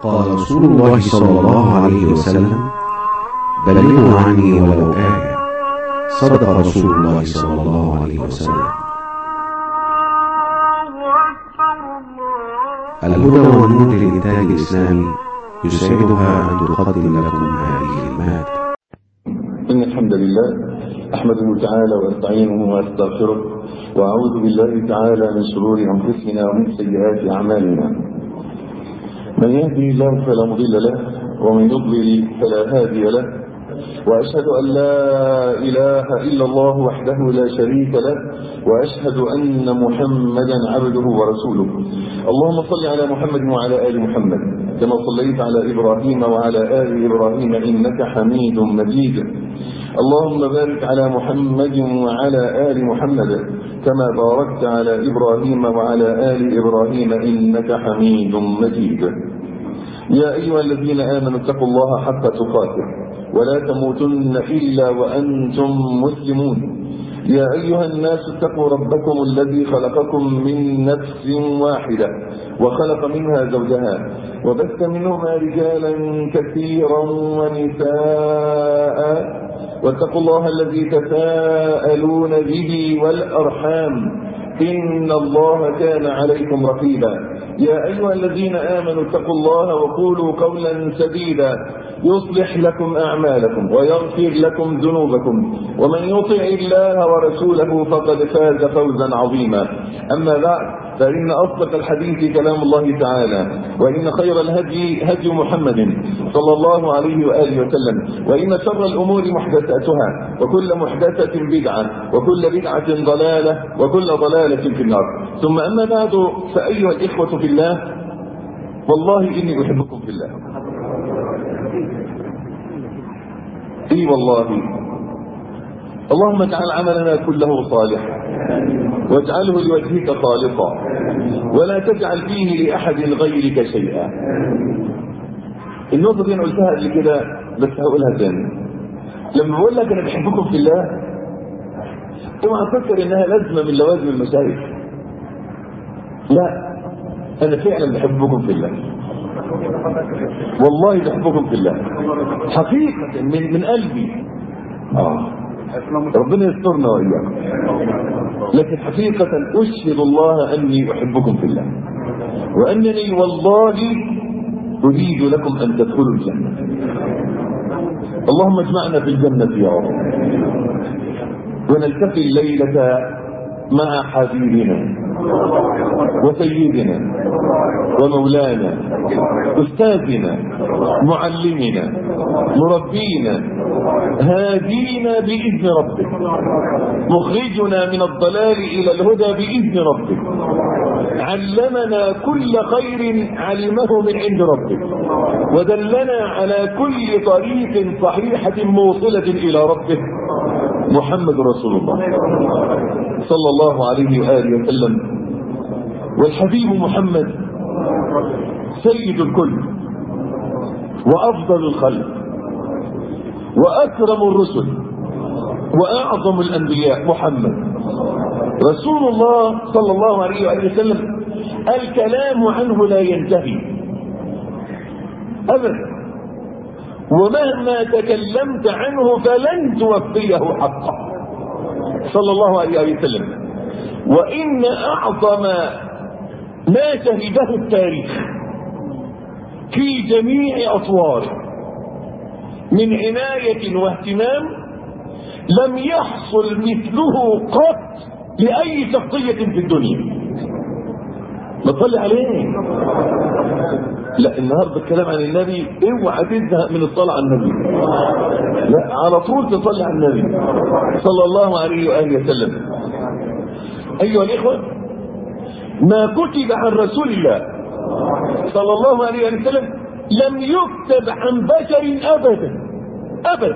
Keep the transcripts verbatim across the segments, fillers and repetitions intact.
قال رسول الله صلى الله عليه وسلم: بلغوا عني ولو آية. صدق رسول الله صلى الله عليه وسلم. الهدى والنور للإنتاج الإسلامي يسعدها أن تقدم لكم هذه المادة. إن الحمد لله أحمده تعالى وأستعينه وأستغفره، وأعوذ بالله تعالى من شرور أنفسنا ومن سيئات أعمالنا. من يهدي الله فلا مضل له، ومن يضلل فلا هادي له، وأشهد أن لا إله إلا الله وحده لا شريك له، وأشهد أن محمدا عبده ورسوله. اللهم صل على محمد وعلى آل محمد كما صليت على إبراهيم وعلى آل إبراهيم إنك حميد مجيد. اللهم بارك على محمد وعلى آل محمد كما باركت على إبراهيم وعلى آل إبراهيم إنك حميد مجيد. يا أيها الذين آمنوا اتقوا الله حق تقاته ولا تموتن إلا وأنتم مسلمون. يا أيها الناس اتقوا ربكم الذي خلقكم من نفس واحدة وخلق منها زوجها وبث منهما رجالا كثيرا ونساء، واتقوا الله الذي تساءلون به والأرحام إن الله كان عليكم رقيبا. يا أيها الذين آمنوا اتقوا الله وقولوا قولا سديدا يصلح لكم أعمالكم ويغفر لكم ذنوبكم، ومن يطع الله ورسوله فقد فاز فوزا عظيما. أما بعد، فإن أصدق الحديث كلام الله تعالى، وإن خير الهدي هدي محمد صلى الله عليه وآله وسلم، وإن شر الأمور محدثاتها، وكل محدثة بدعة، وكل بدعة ضلالة، وكل ضلالة في النار. ثم أما بعد، فأيها الإخوة في الله، والله إني أحبكم في الله. إي والله. اللهم اجعل عملنا كله صالحا واجعله لوجهك خالصا، ولا تجعل فيه لأحد غيرك شيئا. النقطة دي أنا قلتها قبل كده بس هقولها تاني. لما بقول لك أنا بحبكم في الله، اوعى تفكر إنها لازمة من لوازم المشايخ. لا، أنا فعلا بحبكم في الله، والله بحبكم في الله حقيقة من من قلبي. آه ربنا يسترنا وإياكم. لكن حقيقة أشهد الله أني أحبكم في الله، وأنني والله أريد لكم أن تدخلوا الجنة. اللهم اجمعنا في الجنة يا رب، ونلتقي الليلة مع حبيبنا وسيدنا ومولانا أستاذنا معلمنا مربينا هادينا بإذن ربك، مخرجنا من الضلال إلى الهدى بإذن ربك، علمنا كل خير علمه من عند ربك، ودلنا على كل طريق صحيحة موصلة إلى ربك، محمد رسول الله صلى الله عليه وآله وسلم. والحبيب محمد سيد الكل وأفضل الخلق وأكرم الرسل وأعظم الأنبياء محمد رسول الله صلى الله عليه وآله وسلم. الكلام عنه لا ينتهي أبدا، ومهما تكلمت عنه فلن توفيه حقه صلى الله عليه وآله وسلم. وإن أعظم ما شهده التاريخ في جميع أطواره من عناية واهتمام لم يحصل مثله قط لأي شخصية في الدنيا. ما تصلي عليه. لا، النهارده الكلام عن النبي، اوعى تزهق من الصلاة على النبي، لا على طول تصلي على النبي صلى الله عليه وآله وسلم. أيها الإخوة، ما كتب عن رسول الله صلى الله عليه وسلم لم يكتب عن بشر أبدا أبدا.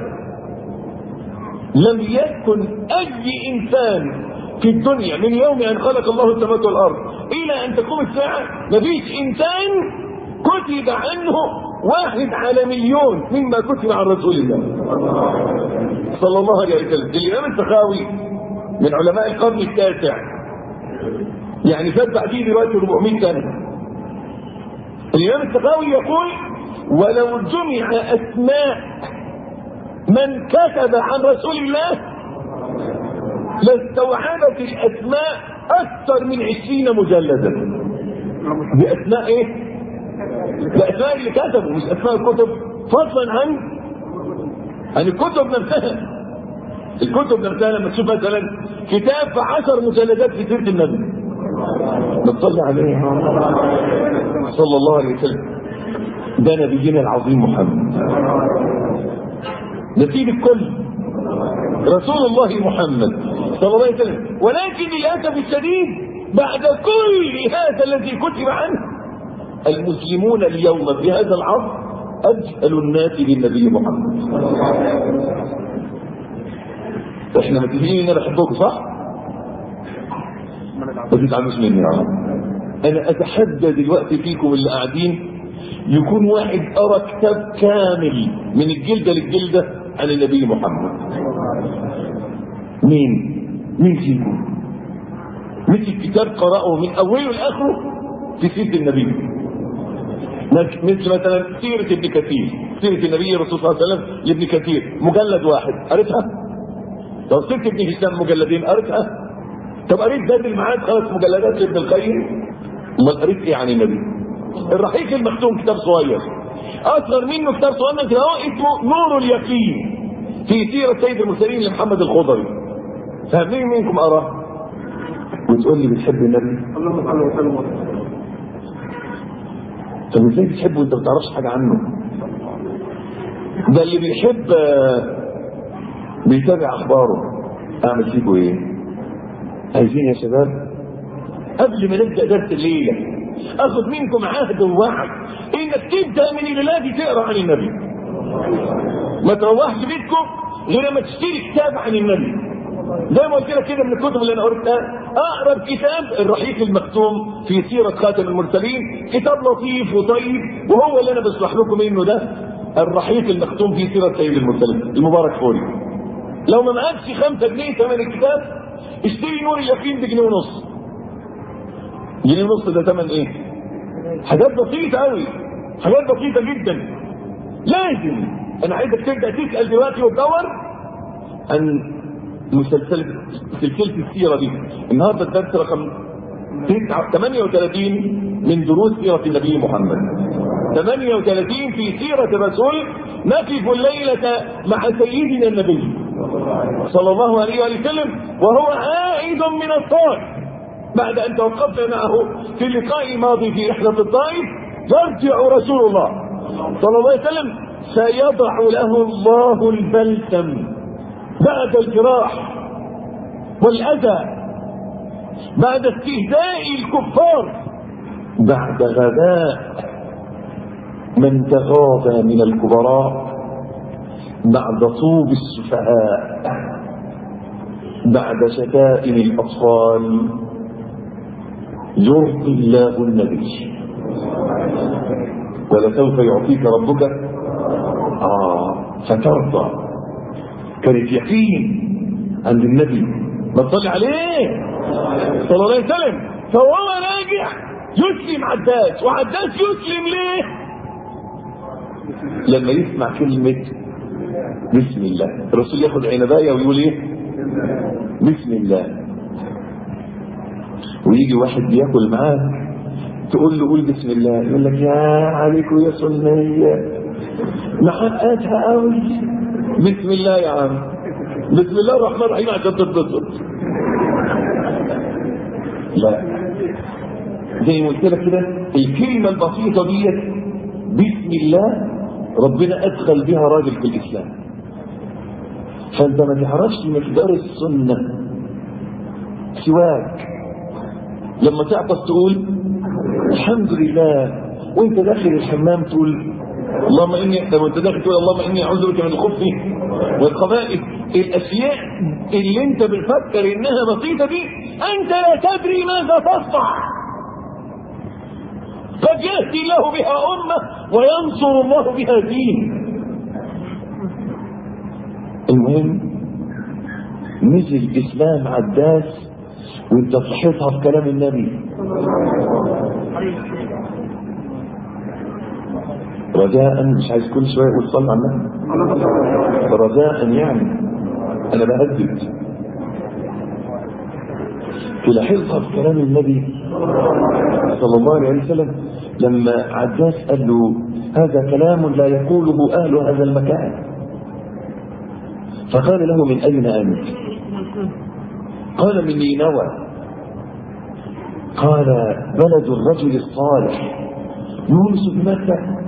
لم يكن أي إنسان في الدنيا من يوم أن خلق الله السماوات والأرض إلى أن تقوم الساعة مفيش إنسان كتب عنه واحد على مليون مما كتب عن رسول الله صلى الله عليه وسلم. الإمام السخاوي من علماء القرن التاسع، يعني فات بعديه دلوقتي أربعمائة سنة، الإمام السخاوي يقول: ولو جمع أسماء من كتب عن رسول الله لاستوعبت الأسماء أكثر من عشرين مجلدا. بأسماء إيه؟ بأسماء اللي كتبوا، مش أسماء الكتب، فضلا عن عن الكتب نفسها. الكتب نفسها لما تشوف مثلا كتاب في عشر مجلدات في سيرة النبي، نصلي عليه صلى الله عليه وسلم، ده نبينا العظيم محمد، نسيب الكل رسول الله محمد صلى الله عليه وسلم. ولكن للأسف الشديد بعد كل هذا الذي كتب عنه، المسلمون اليوم في هذا العصر أجهل الناس بالنبي محمد. احنا متفقين ان انا بحبكم صح؟ ما تزعلوش مني يا رب. انا اتحدى دلوقتي فيكم اللي قاعدين يكون واحد قرا كتاب كامل من الجلده للجلده عن النبي محمد. مين؟ مين فيكم؟ مثل كتاب قرأه من اوله لاخره في سيره النبي، مثل مثلا سيره ابن كثير، سيره النبي الرسول صلى الله عليه وسلم لابن كثير، مجلد واحد قريتها؟ لو سيره ابن هشام مجلدين قريتها؟ طب قريت زاد المعاد خمس مجلدات لابن القيم؟ امال قريت ايه عن النبي؟ الرحيق المختوم كتاب صغير، اصغر منه كتاب صغير كده اهو اسمه نور اليقين في سيره سيد المرسلين لمحمد الخضري. فاهمين منكم قراه؟ وتقول لي بتحب النبي؟ اللهم صل وسلم. طب ازاي بتحبه وانت ما بتعرفش حاجه عنه؟ ده اللي بيحب بيتابع اخباره. اعمل فيكم ايه؟ عايزين يا شباب قبل ما نبدا درس الليله اخذ منكم عهد ووعد انك تبدا من الليله دي تقرا عن النبي. ما تروحش بيتكم غير ما تشتري كتاب عن النبي. زي ما قلت لك كده من الكتب اللي انا قريتها، اقرب كتاب الرحيق المختوم في سيره خاتم المرسلين، كتاب لطيف وطيب، وهو اللي انا بشرح لكم منه ده، الرحيق المختوم في سيره سيد المرسلين المبارك فوري. لو ما معكش خمسة جنيه ثمن الكتاب اشتري نور اليقين بجنيه ونص. جنيه ونص ده ثمن ايه؟ حاجات بسيطه قوي، حاجات بسيطه جدا. لازم انا عايزك تبدا تسال دلوقتي وتدور عن مسلسل سلسله السيره دي. النهارده الدرس رقم ثمانية وثلاثين من دروس سيره النبي محمد. ثمانية وثلاثين في سيره الرسول. نقف الليله مع سيدنا النبي صلى الله عليه وسلم وهو عائد من الطائف بعد ان توقفنا معه في اللقاء الماضي في رحله الطائف. يرجع رسول الله صلى الله عليه وسلم سيضع له الله البلسم بعد الجراح والاذى، بعد استهزاء الكفار، بعد غباء من تغاضى من الكبراء، بعد طوب السفهاء، بعد شتائم الاطفال، يرضي الله النبي. ولسوف يعطيك ربك اه فترضى. كانت يقين عند النبي ما تصلي عليه صلى الله عليه وسلم. فهو راجع يسلم عداس، وعداس يسلم ليه؟ لما يسمع كلمة بسم الله. الرسول ياخد عنباية ويقول ايه؟ بسم الله. ويجي واحد بياكل معاك تقول له قول بسم الله، يقول لك يا عليكم يا سنية محققتها قوي. بسم الله يا عم، بسم الله الرحمن الرحيم عشان تتبسط. لا، زي ما قلت لك كده الكلمة البسيطة ديت بسم الله ربنا أدخل بها راجل في الإسلام. فأنت ما تعرفش مقدار السنة سواك لما تعطس تقول الحمد لله، وانت داخل الحمام تقول اللهم اني، لما انت داخل تقول اللهم اني اعوذ بك من الخبث والخبائث. الاشياء اللي انت بتفكر انها بسيطه دي انت لا تدري ماذا تصنع. قد يهدي الله بها امه وينصر الله بها دين. المهم نزل الاسلام عداس وانت صحيتها في كلام النبي. رجاء، مش عايز كل شويه اقول صلى على النبي، رجاء يعني انا بهدد. تلاحظها في كلام النبي صلى الله عليه وسلم لما عباس قال له هذا كلام لا يقوله اهل هذا المكان، فقال له من اين انت؟ قال من نينوى. قال بلد الرجل الصالح يونس بن متى.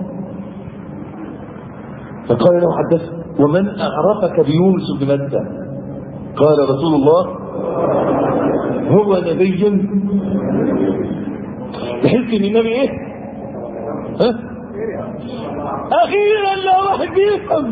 فقال له عباس ومن اعرفك بيونس بن متى؟ قال رسول الله هو نبي. تحس ان النبي ايه؟ ها؟ اخيرا لا واحد بيفهم،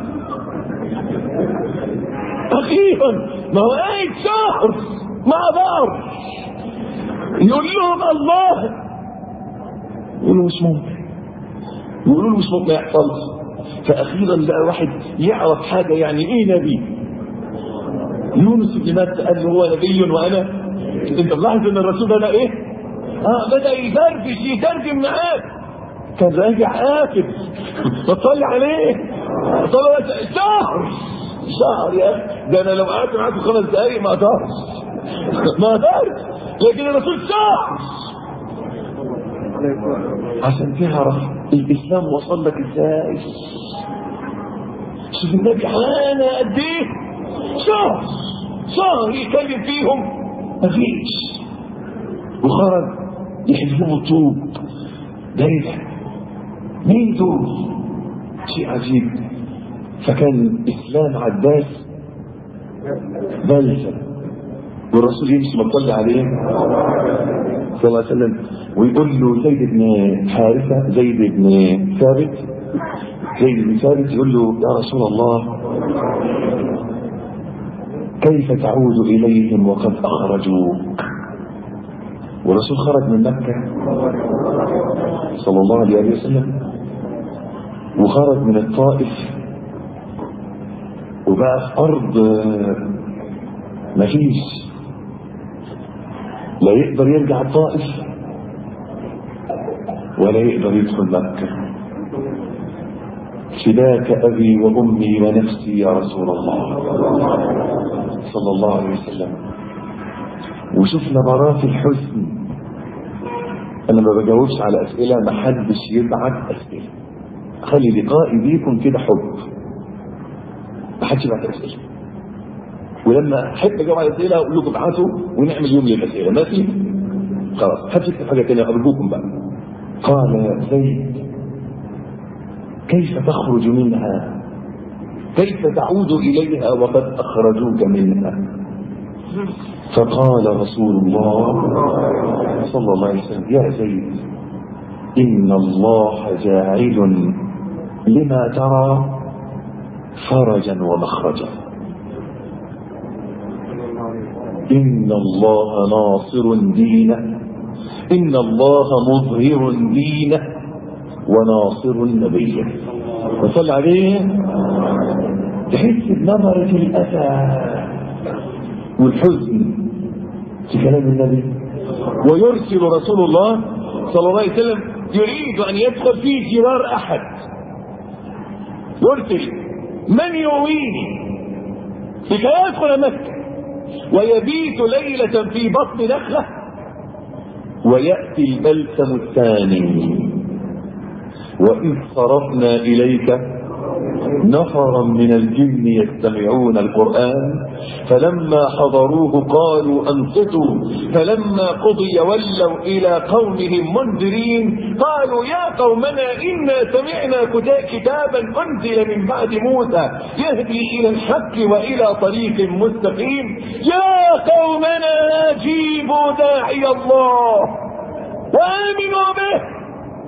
اخيرا. ما هو قاعد شهر مع بعض يقول لهم الله، يقولوا مش ممكن، يقولوا له مش ممكن يحصلش. فاخيرا لا واحد يعرف حاجه يعني ايه نبي. يونس بن متى قال له هو نبي وانا. انت ملاحظ ان الرسول ده ايه؟ اه بدا يدردش يترجم معاك. كان راجع قافل بتصلي عليه صلى شهر شهر يا اخي. ده انا لو قعدت معاكم خمس دقايق ما اقدرش ما اقدرش، لكن الرسول شهر عشان تعرف الاسلام وصل لك ازاي. شوف النبي حانا قد ايه؟ شهر شهر يتكلم فيهم مفيش، وخرج يحذفوا الطوب. ده ايه ده؟ مين دول؟ شيء عجيب. فكان اسلام عباس بلسه، والرسول يمشي مطلع عليه صلى الله عليه وسلم ويقول له زيد بن حارثه، زيد بن ثابت، زيد بن ثابت يقول له يا رسول الله كيف تعود إليهم وقد أخرجوك؟ والرسول خرج من مكة صلى الله عليه وسلم وخرج من الطائف وبقى في أرض مفيش، لا يقدر يرجع الطائف ولا يقدر يدخل مكة. فداك أبي وأمي ونفسي يا رسول الله صلى الله عليه وسلم. وشفنا مرات الحزن. أنا ما بجاوبش على أسئلة، ما حدش يبعت أسئلة، خلي لقائي بيكم كده حب، ما حدش يبعت أسئلة. ولما أحب أجاوب على أسئلة أقول لكم ابعتوا ونعمل يوم للأسئلة، ماشي؟ خلاص حدش يكتب حاجة تانية أرجوكم بقى. قال يا زيد كيف تخرج منها؟ كيف تعود إليها وقد أخرجوك منها؟ فقال رسول الله صلى الله عليه وسلم يا زيد إن الله جاعل لما ترى فرجا ومخرجا. إن الله ناصر دينه، إن الله مظهر دينه وناصر نبيه. وصل عليه تحس بنظرة الأسى والحزن في كلام النبي. ويرسل رسول الله صلى الله عليه وسلم يريد أن يدخل في جوار أحد، يرسل من يؤويني لكي يدخل مكة ويبيت ليلة في بطن نخلة ويأتي البلسم الثاني. وإذ صرفنا إليك نفرا من الجن يستمعون القرآن فلما حضروه قالوا أنصتوا فلما قضي ولوا إلى قومهم منذرين قالوا يا قومنا إنا سمعنا كتابا أنزل من بعد موسى يهدي إلى الحق وإلى طريق مستقيم يا قومنا أجيبوا داعي الله وآمنوا به.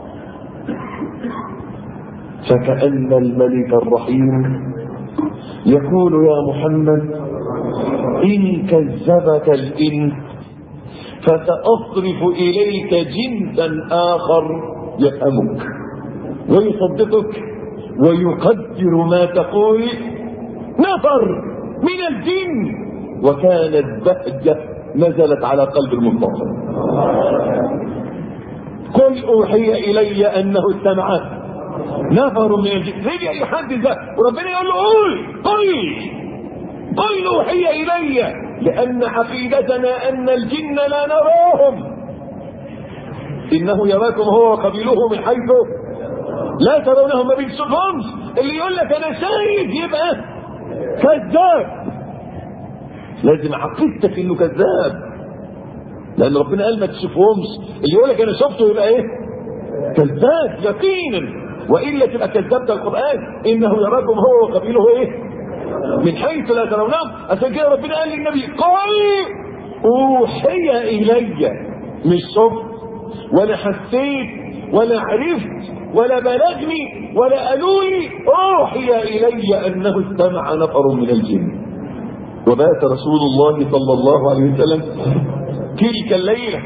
فكأن الملك الرحيم يقول يا محمد إن كذبك الإنس فسأصرف إليك جنسا آخر يفهمك ويصدقك ويقدر ما تقول. نفر من الجن وكانت بهجة نزلت على قلب المنتصر. قل أوحي إلي أنه استمع نفر من الجن. رجع يحدث ده وربنا يقول له قل قل قل أوحي إلي، لأن عقيدتنا أن الجن لا نراهم، إنه يراكم هو وقبيله من حيث لا ترونهم. ما بيشوفهمش. اللي يقول لك أنا شايف يبقى كذاب، لازم عقيدتك إنه كذاب، لأن ربنا قال ما تشوفهمش. اللي يقول لك أنا شفته يبقى إيه؟ كذاب يقينا، وإلا تبقى كذبت القرآن. إنه يراكم هو وقبيله إيه؟ من حيث لا ترونهم. عشان كده ربنا قال للنبي قل أوحي إلي، مش شفت ولا حسيت ولا عرفت ولا بلغني ولا قالوا لي، أوحي إلي أنه استمع نفر من الجن. وبات رسول الله صلى الله عليه وسلم تلك الليلة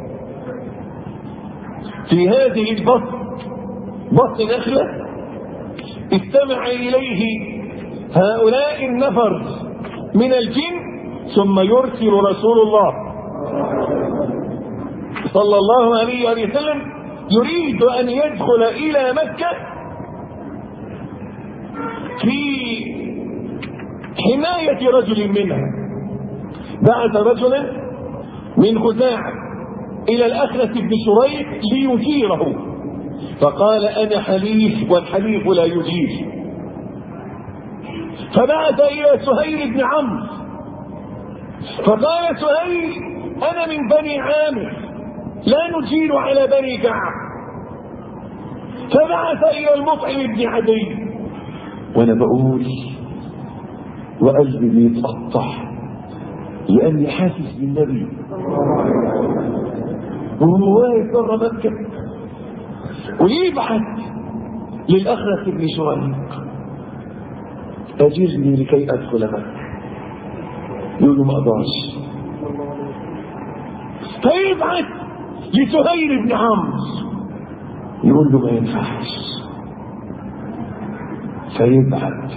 في هذه البطن، بطن نخلة، استمع إليه هؤلاء النفر من الجن، ثم يرسل رسول الله صلى الله عليه وسلم يريد أن يدخل إلى مكة في حماية رجل منها. بعث رجلا من خزاعة إلى الأخنس بن شريح ليجيره، فقال أنا حليف والحليف لا يجير. فبعث إلى سهيل بن عمرو فقال سهيل أنا من بني عامر لا نجير على بني كعب. فبعث إلى المطعم بن عدي. وأنا بقول وقلبي بيتقطع لأني حاسس بالنبي وهو واقف بره مكة، ويبعث للأخنس بن شريح أجرني لكي أدخل مكة. يقول له ما أقدرش. فيبعث لسهيل بن عمرو يقول له ما ينفعش. فيبعث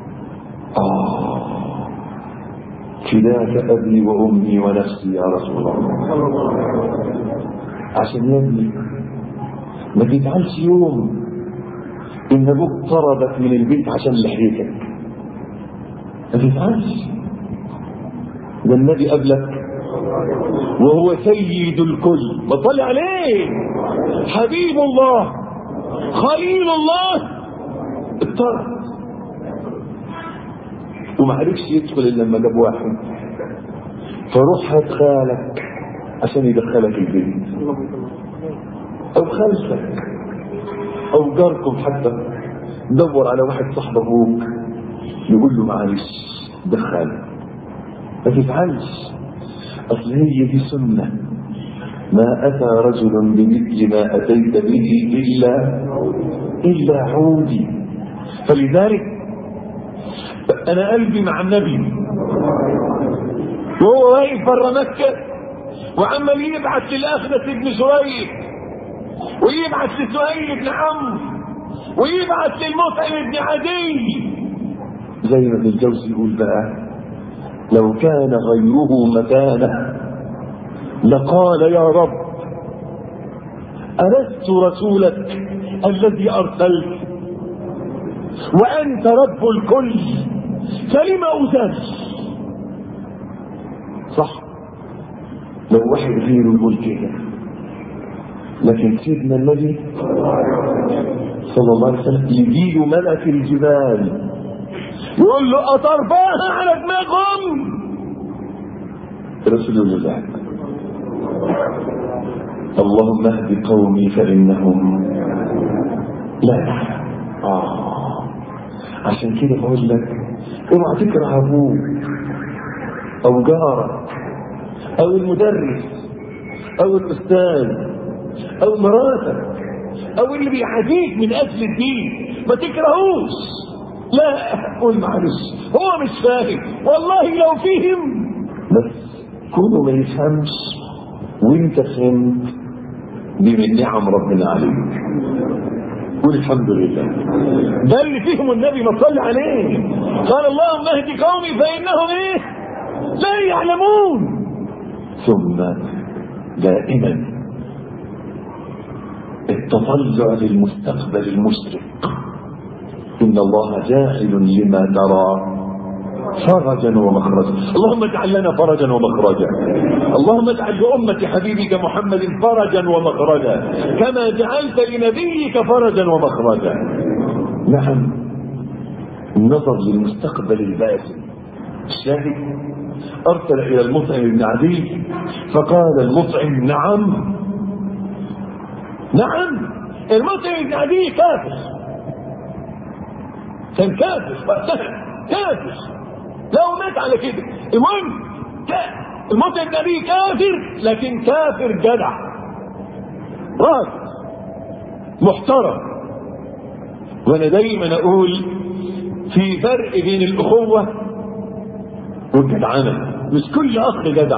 آه فداك أبي وأمي ونفسي يا رسول الله، عشان يا ابني ما تزعلش يوم إن أبوك طردك من البيت عشان لحيتك، ما تزعلش. ده النبي قبلك وهو سيد الكل، بطل عليه حبيب الله خليل الله، اضطرد وما عرفش يدخل الا لما جاب واحد. فروح هات خالك عشان يدخلك البيت، او خالتك او جاركم، حتى دور على واحد صاحب ابوك يقول له معلش دخلك، ما تفعلش. اصل هي دي سنه، ما اتى رجل بمثل ما اتيت به الا الا عودي. فلذلك انا قلبي مع النبي وهو واقف بره مكه وعمال يبعث للاخنس بن شريح ويبعث لسهيل بن عمرو ويبعث للمطعم بن عدي. زي ما ابن الجوزي يقول بقى لو كان غيره مكانه لقال يا رب ألست رسولك الذي أرسلت وأنت رب الكل فلم أذل. صح، لو واحد غيره يقول كده، لكن سيدنا النبي صلى الله عليه وسلم يجيله ملك الجبال يقول له أترفعها على دماغهم. رسول الله اللهم اهد قومي فإنهم لا يعلمون. آه عشان كده بقول لك اوعى تكره ابوك او جارك او المدرس او الاستاذ او مراتك او اللي بيعاديك من اجل الدين، ما تكرهوش. لا قول معلش هو مش فاهم، والله لو فهم، بس كونه ما يفهمش وانت فهمت دي من نعم ربنا عليك. قول الحمد لله. ده اللي فيهم النبي ما صلى عليه قال اللهم اهد قومي فانهم ايه لا يعلمون. ثم دائما التطلع للمستقبل المشرق. إن الله جاعل لما ترى فرجا ومخرجا. اللهم اجعل لنا فرجا ومخرجا. اللهم اجعل لأمة حبيبك محمد فرجا ومخرجا كما جعلت لنبيك فرجا ومخرجا. نعم، النظر للمستقبل الباسم. الشاهد أرسل إلى المطعم بن عدي فقال المطعم نعم نعم. المطعم بن عدي كافر، كان كافر وقتها، كافر لو مات على كده. المهم المطعم بن عدي كافر، لكن كافر جدع راجل محترم. وانا دايما اقول في فرق بين الاخوه والجدعنه. مش كل اخ جدع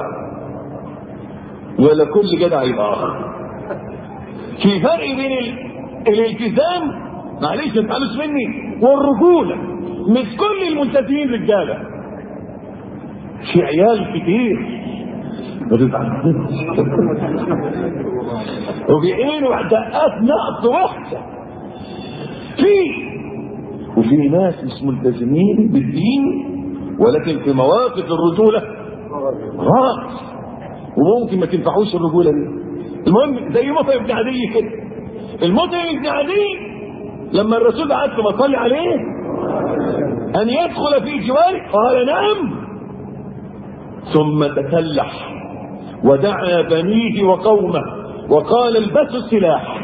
ولا كل جدع يبقى اخ. في فرق بين الالتزام، معلش ما تفهمش مني، والرجوله. مش كل الملتزمين رجاله، في عيال كتير ما تتعلمش وبيعينوا دقات نقص وحشه. في وفي ناس مش ملتزمين بالدين ولكن في مواقف الرجوله راس، وممكن ما تنفعوش الرجوله دي. المهم زي مطعم بن عدي كده. المطعم بن عدي لما الرسول بعت له ما صلي عليه ان يدخل في جواره قال نعم، ثم تكلح ودعا بنيه وقومه وقال البسوا السلاح،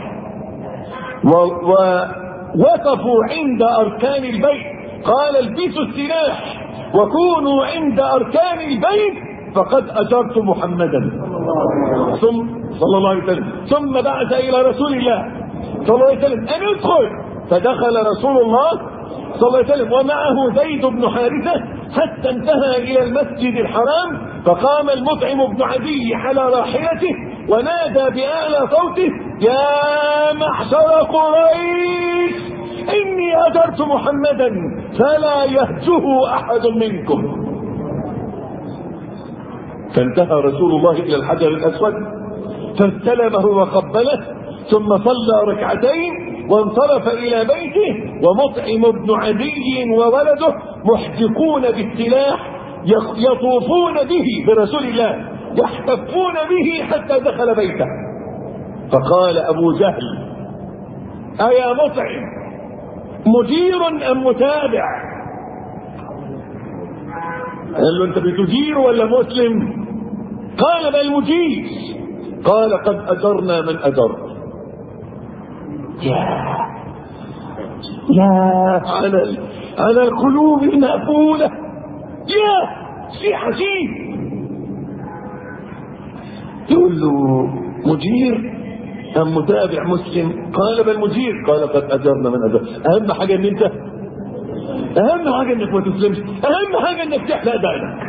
ووقفوا عند اركان البيت قال البسوا السلاح وكونوا عند اركان البيت فقد اجرت محمدا ثم صلى الله عليه وسلم. ثم بعث الى رسول الله صلى الله عليه وسلم ان يدخل، فدخل رسول الله صلى الله عليه وسلم ومعه زيد بن حارثه حتى انتهى الى المسجد الحرام. فقام المطعم بن عدي على راحلته ونادى باعلى صوته يا معشر قريش اني اجرت محمدا فلا يهجه احد منكم. فانتهى رسول الله الى الحجر الاسود فاستلمه وقبله ثم صلى ركعتين وانصرف الى بيته، ومطعم بن عدي وولده محدقون بالسلاح يطوفون به برسول الله يحتفون به حتى دخل بيته. فقال ابو جهل ايا مطعم مدير ام متابع؟ قال له انت بتجير ولا مسلم؟ قال بل مجير. قال قد اجرنا من اجر. يا يا على على القلوب المأفولة، يا شيء عجيب. يقول له مجير ام متابع مسلم؟ قال بل مجير. قال قد اجرنا من اجر. اهم حاجه ان انت اهم حاجه انك ما تسلمش، اهم حاجه انك تحلق دقنك.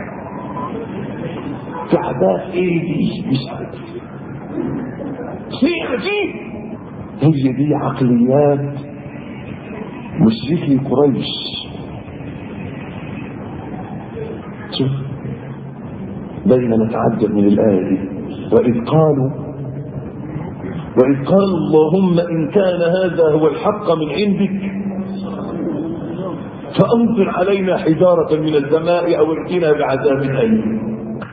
في عادات ايه دي؟ مش عارف، شيء عجيب. هي دي عقليات مشركي قريش. شوف دايما نتعجب من الايه دي. واذ قالوا واذ قالوا اللهم ان كان هذا هو الحق من عندك فأمطر علينا حجارة من السماء أو ائتنا بعذاب أليم.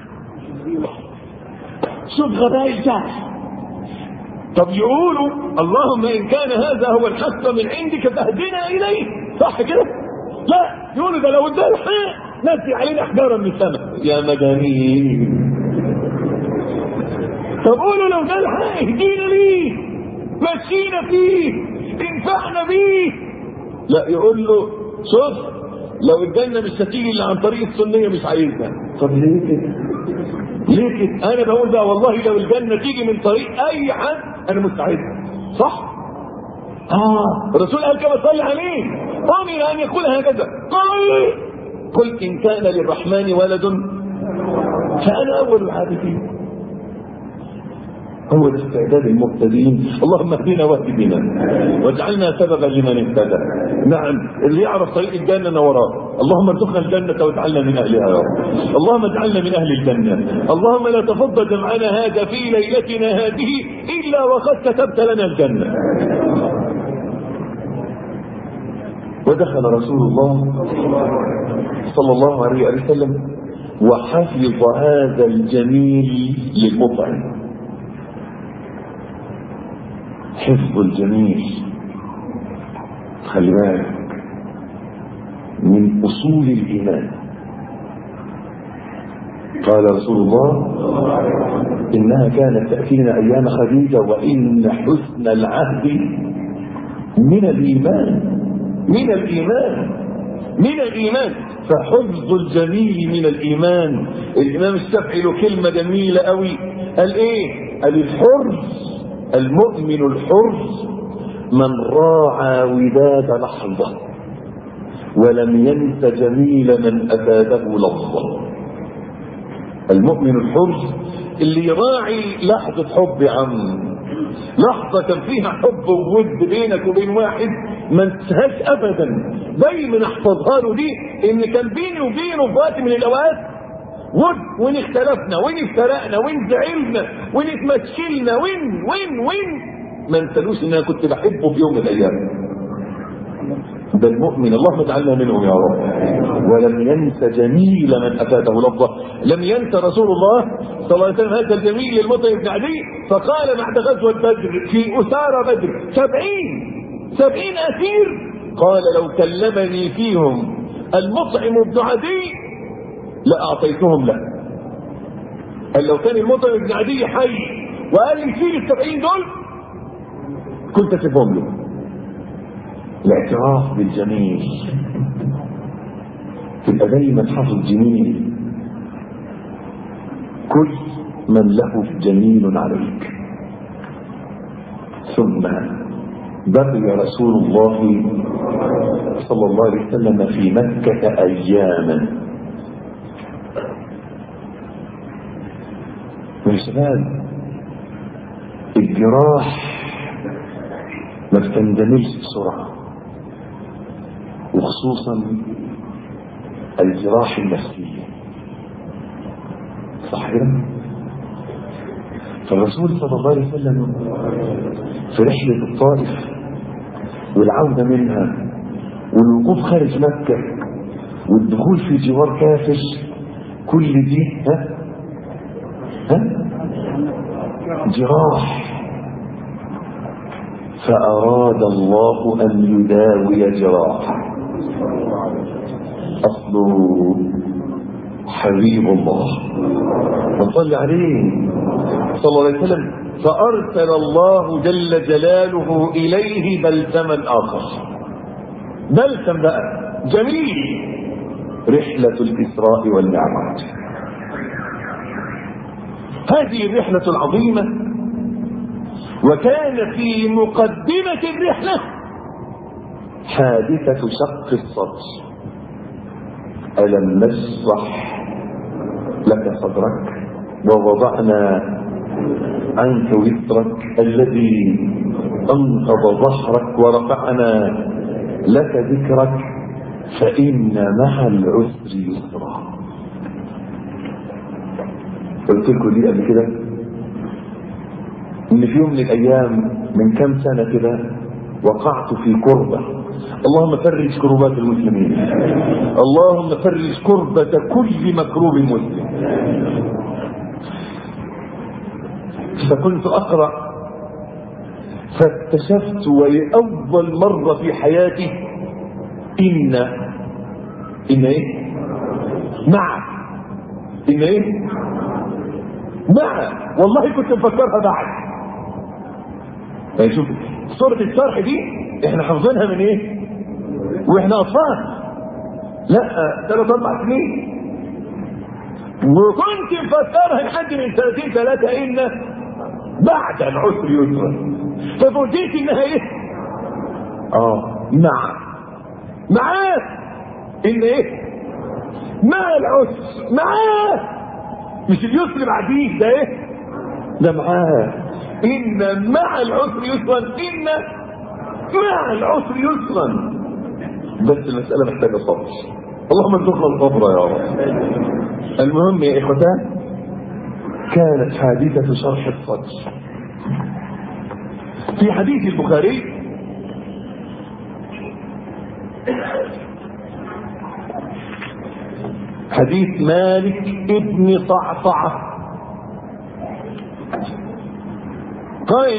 شوف غباء الجهل. طب يقولوا اللهم إن كان هذا هو الحق من عندك فاهدنا إليه، صح كده؟ لا، يقولوا ده لو ادى الحق نزل علينا حجارة من السماء. يا مجانين. طب قولوا لو ده الحق اهدينا ليه، مشينا فيه، انفعنا بيه. لا، يقول له شوف لو الجنة مش هتيجي الا عن طريق السنية مش عايزها. طب ليه كده؟ ليه كده؟ انا بقول بقى والله لو الجنة تيجي من طريق اي حد انا مستعدها، صح؟ اه الرسول قال كما صلى عليه امر ان يقول هكذا قل قل ان كان للرحمن ولد فانا اول العابدين. هو الاستعداد المهتدين. اللهم اهدنا واهد بنا واجعلنا سببا لمن اهتدى. نعم، اللي يعرف طريق الجنة نوراه. اللهم ارزقنا الجنة واجعلنا من أهلها يا رب. اللهم اجعلنا من أهل الجنة. اللهم لا تفضل جمعنا هذا في ليلتنا هذه إلا وقد كتبت لنا الجنة. ودخل رسول الله صلى الله عليه وسلم وحفظ هذا الجميل للمطعم. حفظ الجميل خلي بالك من أصول الإيمان. قال رسول الله إنها كانت تأتينا أيام خديجة وإن حسن العهد من الإيمان من الإيمان من الإيمان فحفظ الجميل من الإيمان. الإمام الشافعي له كلمة جميلة قوي، قال إيه؟ قال الحرز المؤمن الحرز من راعى وداد لحظة ولم ينس جميل من أفاده لفظة. المؤمن الحرز اللي يراعي لحظة حب يا عم، لحظة كان فيها حب وود بينك وبين واحد ما انتهاش ابدا، دايما احفظها له دي، ان كان بيني وبينه في وقت من الاوقات ود، وان اختلفنا وان افترقنا وان زعلنا وان اتمشكلنا وين وين وين ما انسالوش ان انا كنت بحبه في يوم من الايام. ده المؤمن، اللهم اجعلنا منهم يا رب. ولم ينس جميل من افاته لفظه. لم ينس رسول الله صلى الله عليه وسلم هذا الجميل المطعم بن عدي، فقال بعد غزوه بدر في اسارى بدر سبعين سبعين اسير، قال لو كلمني فيهم المطعم بن عدي لاعطيتهم له. قال لو كان المطعم بن عدي حي وقال لي شيل السبعين دول كنت اسيبهم له. الاعتراف بالجميل، تبقى دايما حافظ جميل. كل من له جميل عليك. ثم بقي رسول الله صلى الله عليه وسلم في مكة أياما. يا شباب الجراح ما بتندملش بسرعة، وخصوصا الجراح النفسية، صح كده؟ فالرسول صلى الله عليه وسلم في رحلة الطائف والعودة منها والوقوف خارج مكة والدخول في جوار كافر، كل دي ها ها جراح. فأراد الله أن يداوي جراحه. أصله حبيب الله وصلى عليه صلى الله عليه وسلم، فأرسل الله جل جلاله إليه بلسما آخر. بلسم بقى جميل، رحلة الإسراء والمعراج. هذه الرحلة العظيمة، وكان في مقدمة الرحلة حادثة شق الصدر. ألم نشرح لك صدرك ووضعنا عنك وزرك الذي أنقض ظهرك ورفعنا لك ذكرك فإن مع العسر يسرا. قلت لكم دي قبل كده ان في يوم من الايام من كام سنه كده وقعت في كربه. اللهم فرج كربات المسلمين، اللهم فرج كربة كل مكروب مسلم. فكنت اقرا فاكتشفت ولأول مرة في حياتي ان ان ايه مع ان ايه مع والله كنت مفكرها بعد. يعني شوف سورة الشرح دي احنا حافظينها من ايه واحنا اطفال، لا ثلاث اربع سنين، وكنت مفكرها لحد من سنتين ثلاثة ان بعد العسر يسرا. ففوجئت انها ايه اه مع معاه ان ايه مع العسر، معاه مش اليسر بعديه، ده ايه ده معاه. ان مع العسر يسرا، ان مع العسر يسرا. بس المسألة محتاجة صبر. اللهم ارزقنا الصبر يا رب. المهم يا إخوتان، كانت حادثة شرح الصدر في حديث البخاري حديث مالك ابن صعصعة قال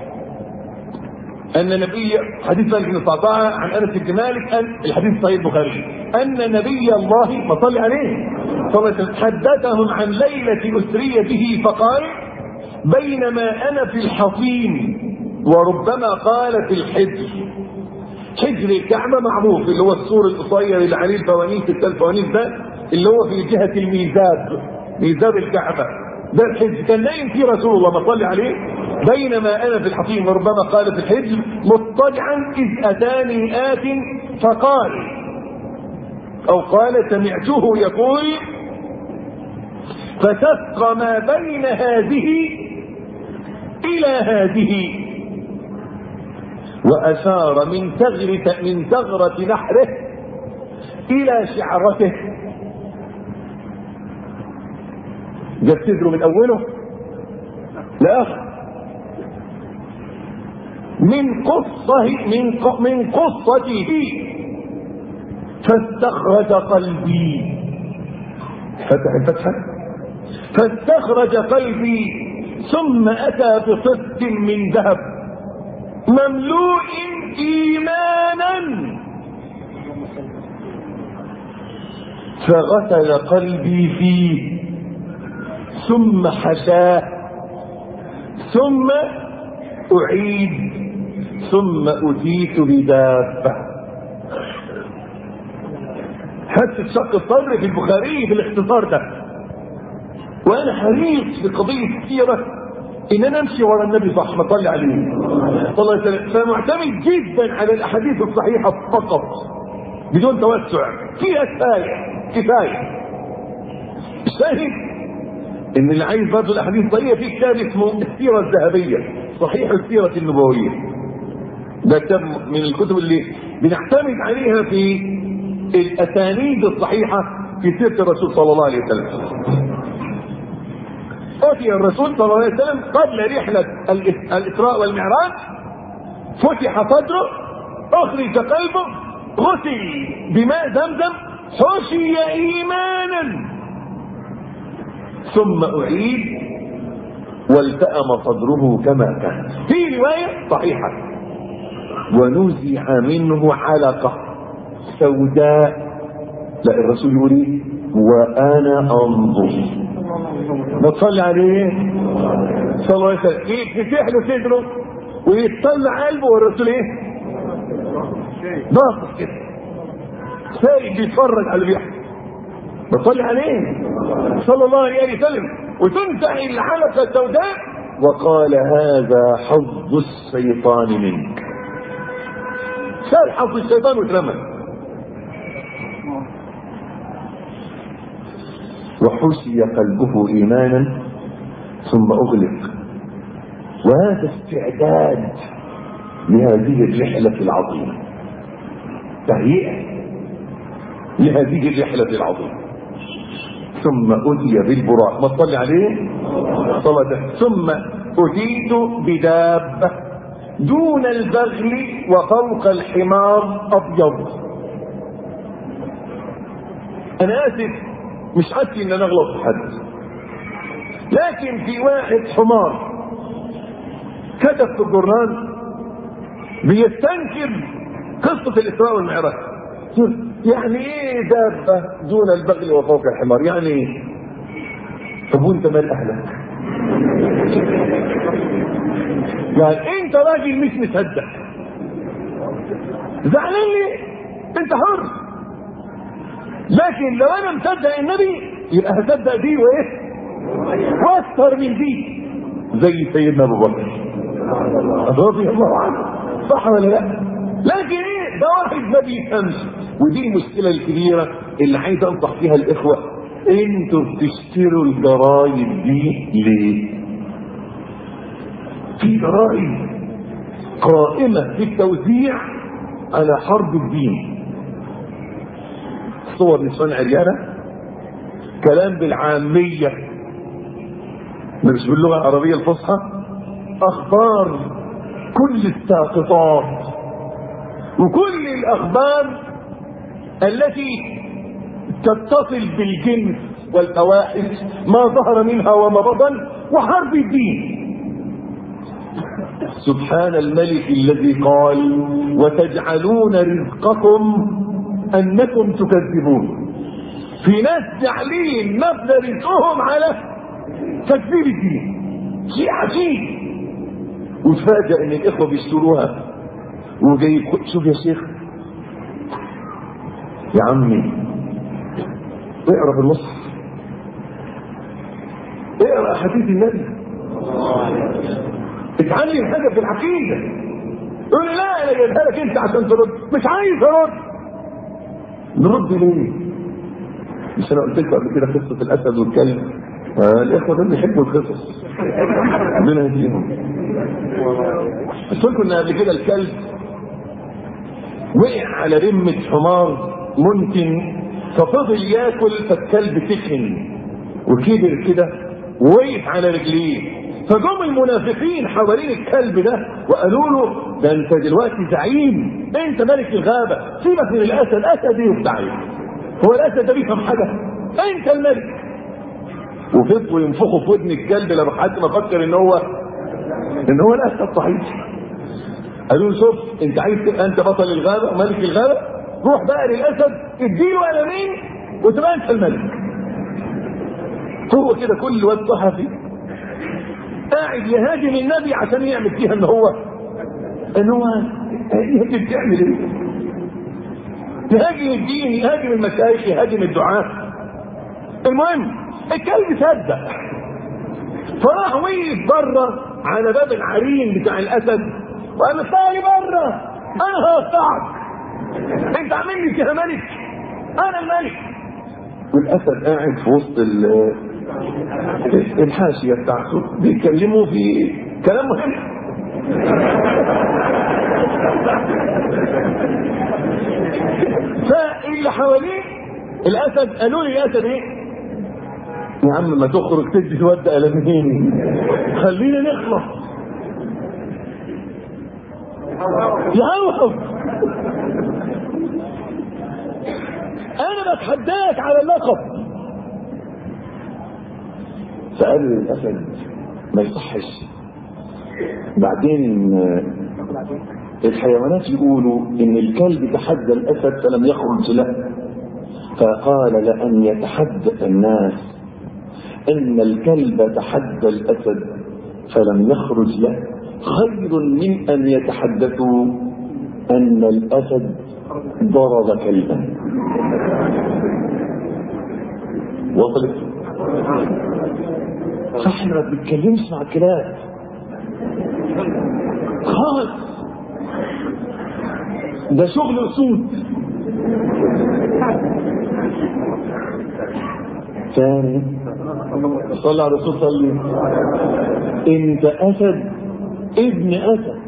أن النبي، حديث مالك بن صعصعة عن أنس بن مالك، أن الحديث صحيح البخاري، أن نبي الله فصل عليه صلى الله عليه وسلم حدثهم عن ليلة أسري به فقال: بينما أنا في الحصين وربما قال في الحجر. حجر الكعبة معروف اللي هو السور القصير اللي عليه الفوانيس، الثلاث فوانيس ده اللي هو في جهة الميزاب، ميزاب الكعبة ده الحجر. كان نايم فيه رسول الله ما صلى عليه: بينما أنا في الحصين وربما قال في الحجر مضطجعا إذ أتاني آت فقال، أو قال سمعته يقول: فتسقى ما بين هذه إلى هذه، وأشار من ثغرة من ثغرة نحره إلى شعرته. جاب صدره من أوله لآخر، من قصه من من قصته، فاستخرج قلبي، فتح الفتحة، فاستخرج قلبي، ثم أتى بصد من ذهب مملوء إيمانا، فغسل قلبي فيه، ثم حشاه، ثم أعيد، ثم أتيت بدابة. حدث شق الصدر في البخاري بالاختصار ده. وأنا حريص بقضية السيرة إن أنا أمشي ورا النبي صلى الله عليه وسلم، فمعتمد جدا على الأحاديث الصحيحة فقط بدون توسع، فيها كفاية كفاية. الشاهد إن اللي عايز برضه الأحاديث الصحيحة في كتاب اسمه السيرة الذهبية، صحيح السيرة النبوية. ده كتاب من الكتب اللي بنعتمد عليها في الأسانيد الصحيحة في سيرة الرسول صلى الله عليه وسلم. أتي الرسول صلى الله عليه وسلم قبل رحلة الإسراء والمعراج، فتح صدره، أخرج قلبه، غسل بماء زمزم، حشي إيمانا، ثم أعيد والتأم صدره كما كان. في رواية صحيحة: ونزع منه علقة سوداء. لا، الرسول يقول: وأنا أنظر. ما تصلي عليه صلى الله عليه وسلم، يتفتح له صدره ويتطلع قلبه، والرسول ايه؟ باصص كده سايق بيتفرج على اللي بيحصل. بتصلي عليه صلى الله عليه وسلم، وتنزع الحلقة السوداء وقال: هذا حظ الشيطان منك. شال حظ الشيطان واترمى. وحشي قلبه إيمانا ثم أغلق. وهذا استعداد لهذه الرحلة العظيمة، تهيئة لهذه الرحلة العظيمة. ثم أتي بالبراق، ما تصلي عليه صلاة. ثم أتيت بدابة دون البغل وفوق الحمار أبيض. أنا آسف، مش قصدي ان انا اغلط في حد، لكن في واحد حمار كتب في الجورنال بيستنكر قصة الإسراء والمعراج. يعني ايه دابة دون البغل وفوق الحمار؟ يعني ايه؟ طب وانت مال اهلك؟ يعني انت راجل مش مصدق، زعلان ليه؟ انت حر. لكن لو انا مصدق النبي يبقى هصدق دي وايه واكثر من دي، زي سيدنا ابو بكر رضي الله عنه، صح ولا لا؟ لكن ايه، ده واحد ما بيفهمش. ودي المشكله الكبيره اللي عايز انصح فيها الاخوه: انتوا بتشتروا الجرايد دي ليه؟ في جرايد قائمه في التوزيع على حرب الدين، صور نسوان عريانة، كلام بالعامية مش باللغة العربية الفصحى، أخبار كل الساقطات وكل الأخبار التي تتصل بالجنس والفواحش ما ظهر منها وما بطن وحرب الدين. سبحان الملك الذي قال وتجعلون رزقكم أنكم تكذبون. في ناس جعلين مبنى رزقهم على تكذيب الدين، شيء عجيب. وتفاجأ ان الاخوة بيشتروها وجايب، شوف يا شيخ يا عمي اقرا في المصحف، اقرا حديث النبي، اتعلم حاجه في العقيده. يقول لي لا انا جايبها لك انت عشان ترد. مش عايز ارد. نرد ليه؟ مش انا قلت لكم قبل كده قصه الاسد والكلب؟ آه الاخوه دول بيحبوا القصص، ربنا يهديهم. قلت لكم ان قبل كده الكلب وقع على رمه حمار منتن ففضل ياكل، فالكلب تخن وكبر كده ووقف على رجليه. فجم المنافقين حوالين الكلب ده وقالوا له ده انت دلوقتي زعيم، انت ملك الغابه، سيبك من الاسد، اسد ايه وبتاع ايه؟ هو الاسد ده بيفهم حاجه؟ انت الملك. وفضلوا ينفخوا في ودن الكلب لما حد ما فكر ان هو ان هو الاسد صحيح. قالوا له شوف انت عايز تبقى انت بطل الغابه وملك الغابه، روح بقى للاسد اديله قلمين وتبقى انت الملك. هو كده كل واد صحفي قاعد يهاجم النبي عشان يعمل فيها ان هو ان هو انت بتعمل ايه؟ يهاجم الدين، يهاجم المشايخ، يهاجم الدعاة. المهم الكلب صدق فراح وقف بره على باب العرين بتاع الاسد وقال له تعالي بره انا هقطعك، انت عامل لي كده ملك، انا الملك. والاسد قاعد في وسط الحاشيه بتاعته بيتكلموا في كلام مهم. فاللي حواليه الاسد قالوا لي الاسد ايه يا عم ما تخرج تدي الواد قلمين خلينا نخلص يا انا بتحداك على اللقب. فقال الاسد ما يصحش. بعدين الحيوانات يقولوا ان الكلب تحدى الاسد فلم يخرج له، فقال لأن يتحدث الناس ان الكلب تحدى الاسد فلم يخرج له خير من ان يتحدثوا ان الاسد ضرب كلبا. وصلت؟ فاحنا ما بنتكلمش مع الكلاب خالص، ده شغل اسود. ثاني صلى على الرسول صلي، انت اسد ابن اسد.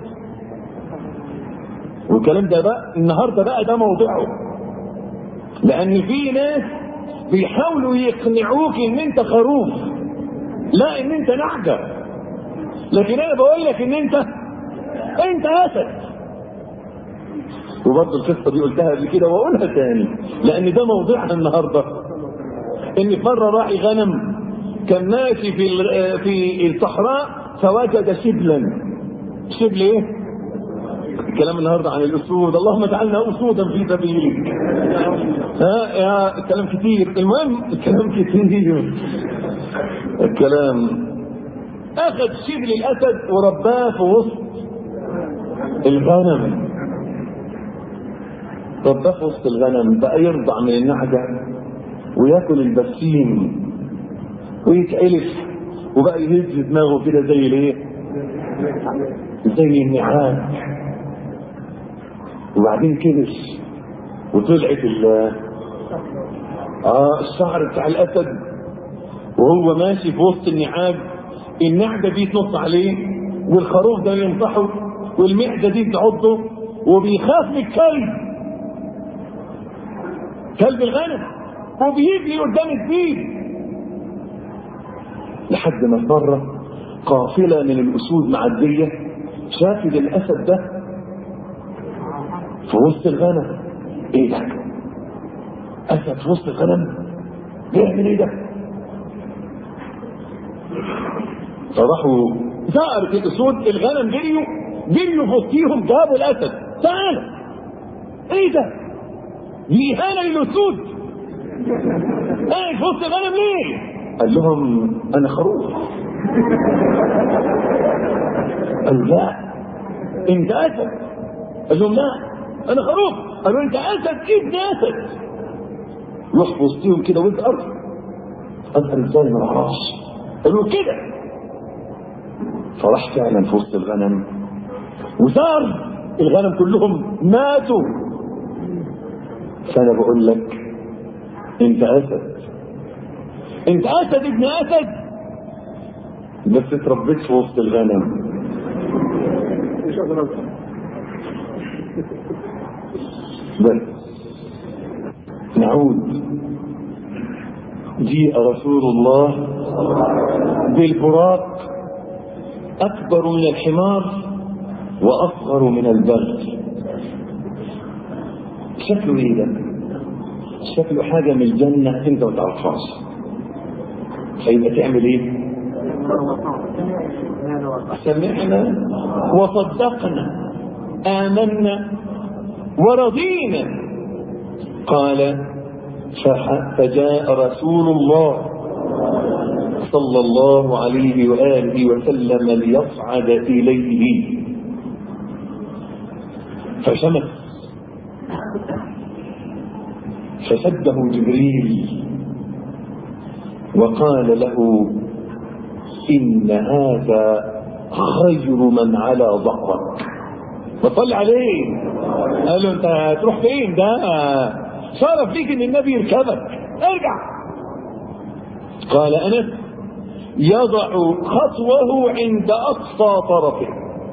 والكلام ده بقى النهارده بقى ده موضوعه، لان في ناس بيحاولوا يقنعوك ان انت خروف، لا ان انت نعجة. لكن انا بقول لك ان انت انت اسد. وبرضه القصه دي قلتها قبل كده واقولها تاني لان ده موضوعنا النهارده. ان مره راعي غنم كان ماشي في في الصحراء فوجد شبلا. شبل ايه؟ الكلام النهارده عن الاسود، اللهم اجعلنا اسودا في سبيلك. ها يا الكلام كتير. المهم الكلام كتير. الكلام اخذ شبل الاسد ورباه في وسط الغنم. رباه في وسط الغنم بقى يرضع من النعجه وياكل البسيم ويتعلف وبقى يهز دماغه كده زي الايه؟ زي النعام. وبعدين كبش وطلعت ال اه الشعر بتاع الاسد وهو ماشي في وسط النعاج. النعجه دي تنص عليه والخروف ده ينصحه والمعده دي تعضه وبيخاف من الكلب. كلب الغنم وبيجري قدام الديب، لحد ما مرة قافلة من الأسود معدية شافت الأسد ده في وسط الغنم. ايه ده؟ أسد في وسط الغنم بيعمل ايه ده؟ فراحوا ظهرت الأسود، الغنم جريوا جريوا في وسطيهم، جابوا الأسد. تعال، ايه ده؟ دي إهانة للأسود. ايه في وسط الغنم ليه؟ قال لهم انا خروف. قالوا لا انت اسد. قال لهم لا انا خروف. قالوا انت اسد ابن اسد. يروح في وسطهم كده ويزقر. اظهر ازاي ما اعرفش. قالوا كده. فراح فعلا في وسط الغنم وزار الغنم كلهم ماتوا. فانا بقول لك انت اسد، انت اسد ابن اسد، بس اتربيت في وسط الغنم. بس نعود. جاء رسول الله بالبراق اكبر من الحمار واصغر من البغل. شكله ايه ده؟ شكله حاجه من الجنه انت ما تعرفهاش. فيبقى تعمل ايه؟ سمعنا وصدقنا آمنا ورضينا. قال فجاء رسول الله صلى الله عليه وآله وسلم ليصعد إليه فشمس فشده جبريل وقال له إن هذا خير من على ظهرك. وصل عليه. قال له انت هتروح فين؟ ده شرف ليك ان النبي يركبك، ارجع. قال انس يضع خطوه عند اقصى طرفه،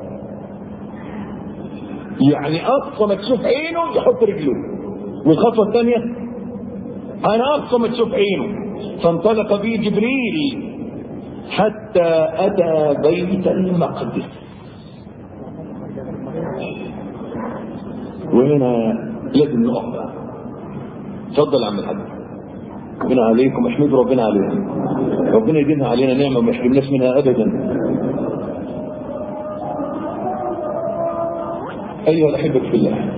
يعني اقصى ما تشوف عينه يحط رجله، والخطوه الثانيه انا اقصى ما تشوف عينه. فانطلق به جبريل حتى أتى بيت المقدس. وهنا لازم نقف بقى. اتفضل يا عم الحاج. ربنا عليكم، احمدوا ربنا عليكم. ربنا يديمها علينا نعمة وما يحرمناش منها أبدا. أيها الأحبة في الله،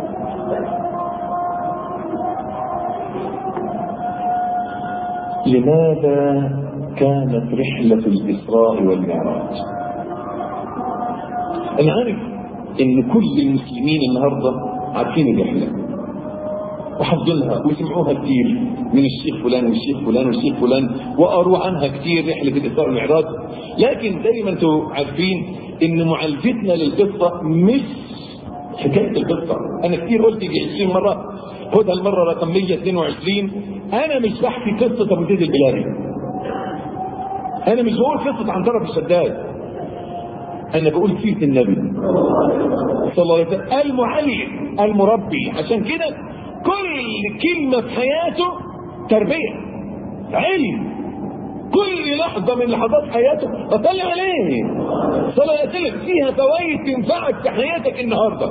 لماذا كانت رحلة الإسراء والمعراج؟ أنا عارف إن كل المسلمين النهاردة عارفين الرحلة وحفظنها وسمعوها كتير من الشيخ فلان والشيخ فلان والشيخ فلان وقروا عنها كتير رحلة الإسراء والمعراج. لكن زي ما انتم عارفين إن معالجتنا للقصة مش حكاية القصة. أنا كتير قلت دي عشرين مرة، خدها المرة رقم مية واثنين وعشرين. أنا مش بحكي قصة أبو زيد البلالي، أنا مش بقول قصة عنترة في الشداد، أنا بقول سيرة النبي صلى الله عليه وسلم المعلم المربي. عشان كده كل كلمة في حياته تربية علم، كل لحظة من لحظات حياته أطلع عليه صلى الله عليه وسلم فيها فوائد تنفعك في حياتك النهاردة.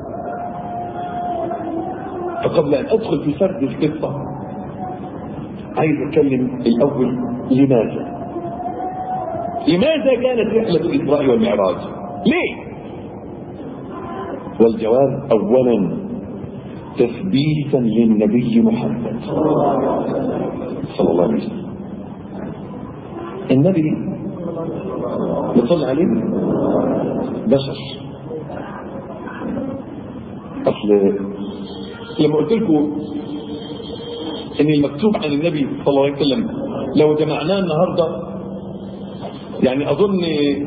فقبل أن أدخل في سرد القصة عايز أتكلم الأول لماذا لماذا كانت رحلة الإسراء والمعراج؟ ليه؟ والجواب أولا تثبيتا للنبي محمد صلى الله عليه وسلم. النبي يصلي عليه بشر. أصل لما قلت لكم إن المكتوب عن النبي صلى الله عليه وسلم لو جمعناه النهارده يعني أظن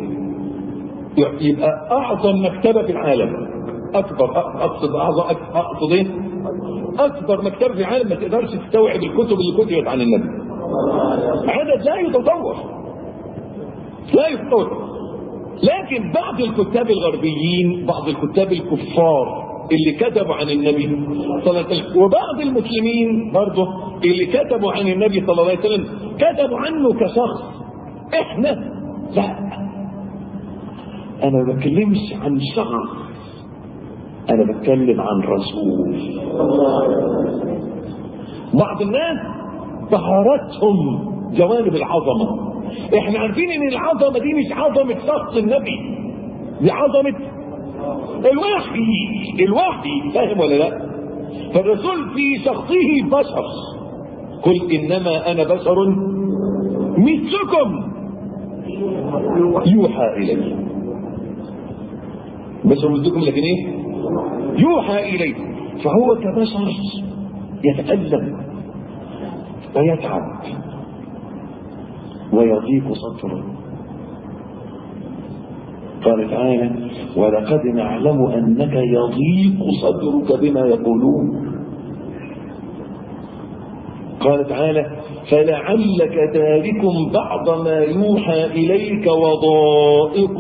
يبقى أعظم مكتبة في العالم، أكبر أقصد أعظم أقصد إيه؟ أكبر مكتبة في العالم ما تقدرش تستوعب الكتب اللي كتبت عن النبي. عدد لا يتطور لا يتطور. لكن بعض الكتاب الغربيين، بعض الكتاب الكفار اللي كتبوا عن النبي صلى الله عليه وسلم، وبعض المسلمين برضه اللي كتبوا عن النبي صلى الله عليه وسلم كتبوا عنه كشخص. احنا لا، انا ما بتكلمش عن شخص، انا بتكلم عن رسول. بعض الناس بهارتهم جوانب العظمه. احنا عارفين ان العظمه دي مش عظمه شخص النبي، دي عظمه الوحي. الوحي فاهم ولا لا؟ فالرسول في شخصه بشر. قل انما انا بشر مثلكم يوحى الي. بشر مثلكم لكن ايه؟ يوحى الي. فهو كبشر يتألم ويتعب ويضيق صدره. قال تعالى ولقد نعلم أنك يضيق صدرك بما يقولون. قال تعالى فلعلك تارك بعض ما يوحى إليك وضائق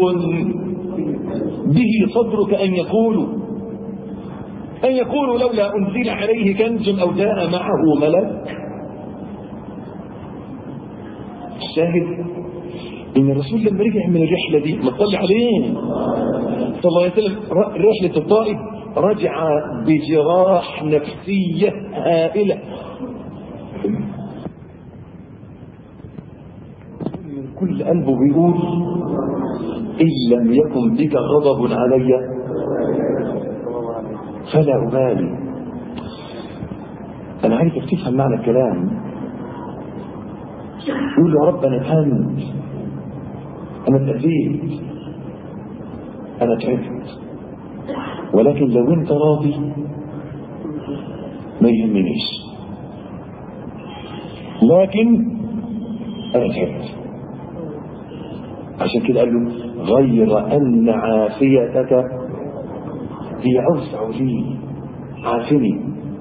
به صدرك أن يقولوا أن يقولوا لولا أنزل عليه كنز أو جاء معه ملك. الشاهد إن الرسول لما رجع من الرحلة دي ما صلى عليه صلى الله عليه وسلم رحلة الطائف رجع بجراح نفسية هائلة. من كل قلبه بيقول إن لم يكن بك غضب علي فلا أبالي. أنا عايزك تفهم معنى الكلام. يقول يا رب أنا اتهنت، أنا اتأذيت، أنا تعبت، ولكن لو أنت راضي ما يهمنيش، لكن أنا تعبت. عشان كده قال له غير أن عافيتك هي أوسع لي. عافني.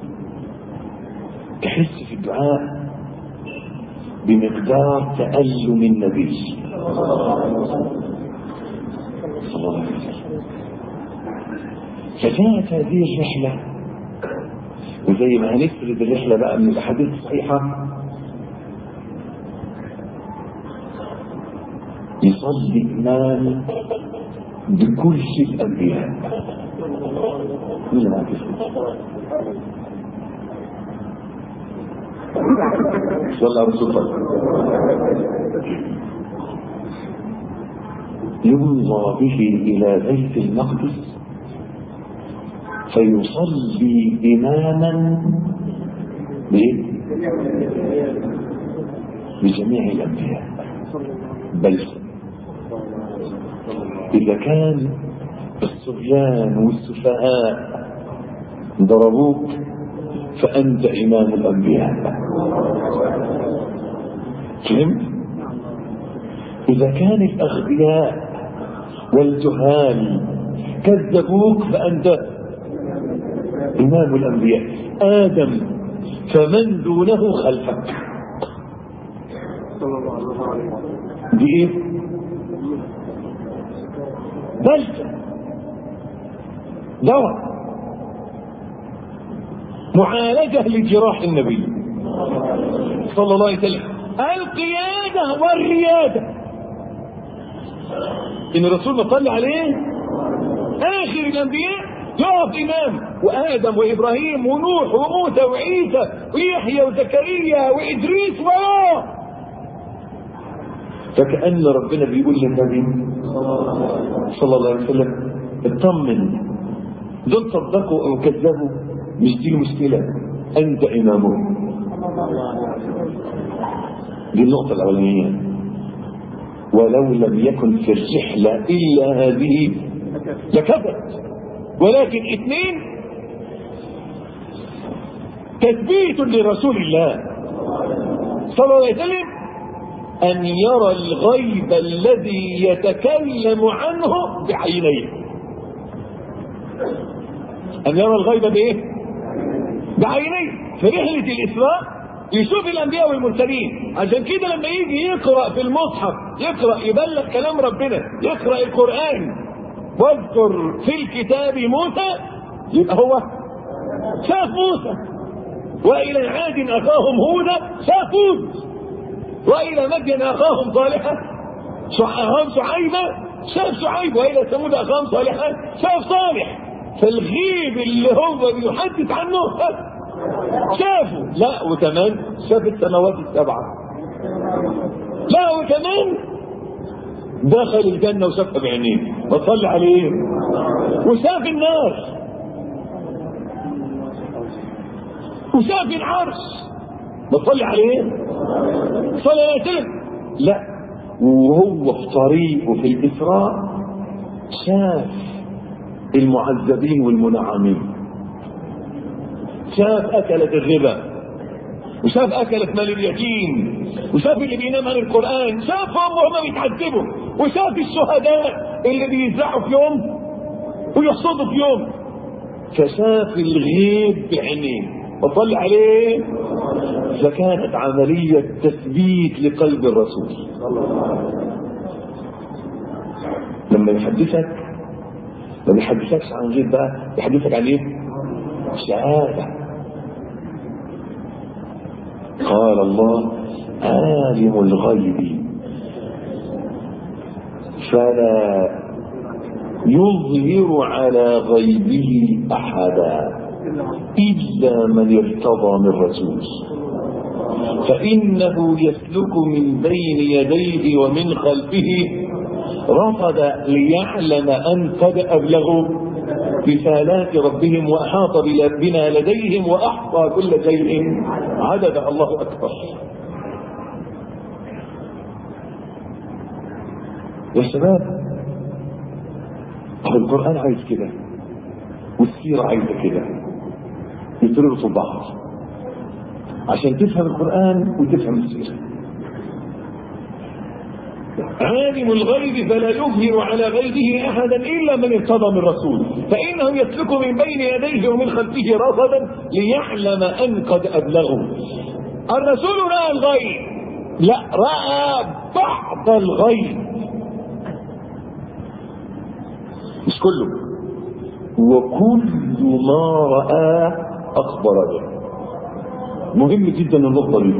تحس في الدعاء بمقدار تألم النبي صلى الله عليه وسلم. فجاءت هذه الرحلة، وزي ما هنفرد الرحلة بقى من الأحاديث الصحيحة، يصلي إمام بكل الأنبياء. مين معك صلى رسول الله يمضى به إلى بيت المقدس فيصلي إماما بجميع الأنبياء. بل إذا كان الصبيان والسفهاء ضربوك فأنت إمام الأنبياء. فهمت؟ إذا كان الأغبياء والجهال كذبوك فأنت إمام الأنبياء. آدم فمن دونه خلفك. دي إيه؟ بلسة دواء معالجة لجراح النبي صلى الله عليه وسلم. القيادة والريادة. إن الرسول ما صلى عليه آخر الأنبياء يقف إمام، وآدم وإبراهيم ونوح وموسى وعيسى ويحيى وزكريا وإدريس و فكأن ربنا بيقول للنبي صلى الله عليه وسلم اطمن، دول صدقوا أو كذبوا مش دي المشكلة، أنت إمامهم. دي النقطة الأولانية. ولو لم يكن في الرحلة إلا هذه لكفت. ولكن اثنين تثبيت لرسول الله صلى الله عليه وسلم أن يرى الغيب الذي يتكلم عنه بعينيه. أن يرى الغيب بإيه؟ بعينيه. في رحلة الإسراء يشوف الأنبياء والمرسلين. عشان كده لما يجي يقرأ في المصحف، يقرأ يبلغ كلام ربنا، يقرأ القرآن، واذكر في الكتاب موسى يبقى هو شاف موسى. وإلى عاد أخاهم هودا شاف هود، وإلى مدين أخاهم صالحا أخاهم شعيبا شاف شعيب، وإلى ثمود أخاهم صالحا شاف صالح. فالغيب اللي هو بيحدث عنه شافه. لا وكمان شاف السماوات السبعة. لا وكمان دخل الجنة وشافها بعينيه وصلى عليه، وشاف النار وشاف العرش وصلى عليه صلى الله عليه وسلم. لا وهو في طريقه في الإسراء شاف المعذبين والمنعمين، شاف أكلة الربا، وشاف أكلة مال اليتيم، وشاف اللي بينام عن القرآن، شافهم وهم بيتعذبوا، وشاف الشهداء اللي بيزرعوا في يوم ويحصدوا في يوم. فشاف الغيب بعينيه وصلى عليه. فكانت عملية تثبيت لقلب الرسول. لما يحدثك ما بيحدثكش عن غيب بقى، يحدثك عن ايه؟ شهادة. قال الله عالم الغيب فلا يظهر على غيبه أحدا إلا من ارتضى من رسول، فإنه يسلك من بين يديه ومن خلفه رصدا ليعلم أن قد أبلغوا رسالات ربهم وأحاط بما لديهم وأحصى كل شيء عدد. الله أكبر. يا شباب القرآن عايز كده والسيرة عايزة كده يتربطوا بعض عشان تفهم القرآن وتفهم السيرة. عالم الغيب فلا يظهر على غيبه أحدا إلا من ارتضى من رسول، فإنه يسلك من بين يديه ومن خلفه رصدا ليعلم أن قد أبلغوا. الرسول رأى الغيب؟ لا، رأى بعض الغيب مش كله، وكل ما رآه أخبر به. مهم جدا النقطة دي،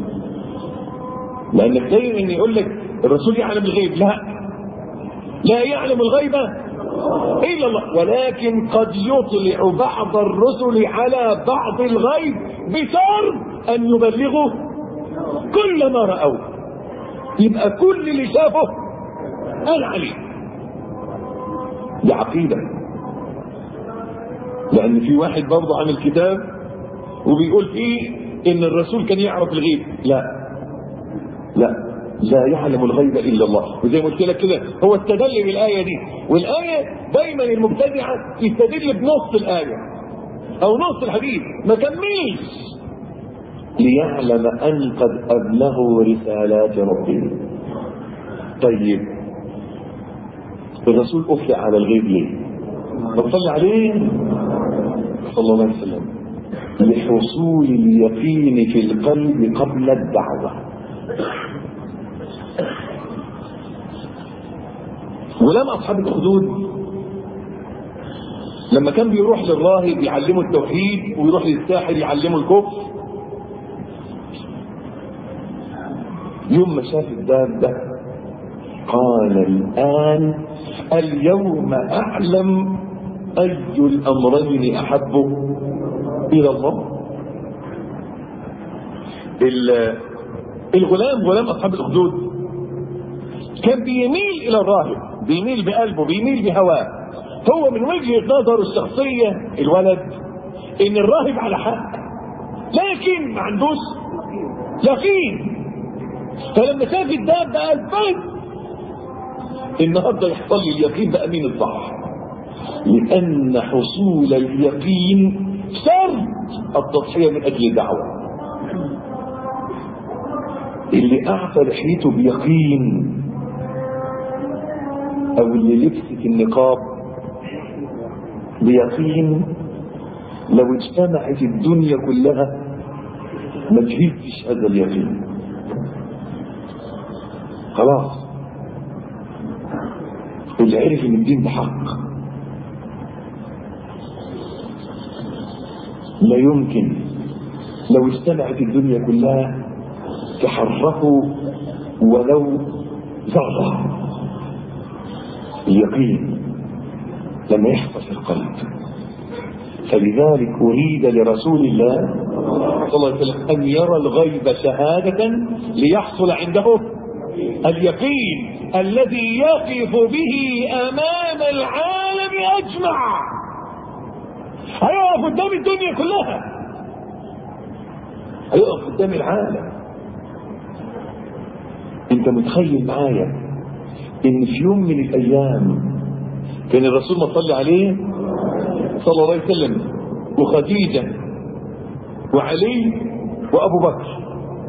لأنك دايما يقول لك الرسول يعلم الغيب. لا، لا يعلم الغيب إلا الله، ولكن قد يطلع بعض الرسل على بعض الغيب بشرط أن يبلغوا كل ما رأوه. يبقى كل اللي شافه قال عليه. دي عقيدة. لأن في واحد برضه عامل كتاب وبيقول فيه إن الرسول كان يعرف الغيب. لا لا لا يعلم الغيب إلا الله. وزي ما قلت لك كده هو استدل بالآية دي، والآية دايما المبتدعة يستدل بنص الآية أو نص الحديث ما كملش. ليعلم أن قد أبلغوا رسالات ربهم. طيب الرسول أفلع على الغيب ليه؟ فصلى عليه صلى الله عليه وسلم لحصول اليقين في القلب قبل الدعوة. ولم أصحاب الخدود لما كان بيروح للراهب يعلمه التوحيد ويروح للساحر يعلمه الكفر، يوم ما شاف الدابة قال الآن اليوم أعلم أي الأمرين أحب إلى الله. الغلام غلام أصحاب الأخدود كان بيميل إلى الراهب، بيميل بقلبه، بيميل بهواه. هو من وجهة نظره الشخصية الولد إن الراهب على حق، لكن ما عندوش يقين. فلما شاف الدابة قال بس النهارده يحصل لي اليقين بقى مين الصح، لأن حصول اليقين شرط التضحية من أجل الدعوة. اللي أعفى لحيته بيقين أو اللي لبست النقاب بيقين لو اجتمعت الدنيا كلها ما تهزش هذا اليقين. خلاص اللي عرف ان الدين ده حق لا يمكن لو اجتمعت الدنيا كلها تحركوا ولو ذرة. اليقين لما يحصل في القلب. فلذلك أريد لرسول الله صلى الله عليه وسلم أن يرى الغيب شهادة ليحصل عنده اليقين الذي يقف به أمام العالم أجمع. هيقف قدام الدنيا كلها، هيقف قدام العالم. انت متخيل معايا ان في يوم من الايام كان الرسول ما صلى عليه صلى الله عليه وسلم وخديجة وعلي وابو بكر،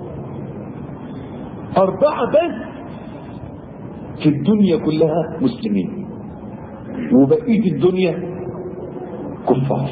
اربعة بس في الدنيا كلها مسلمين وبقية الدنيا كفار.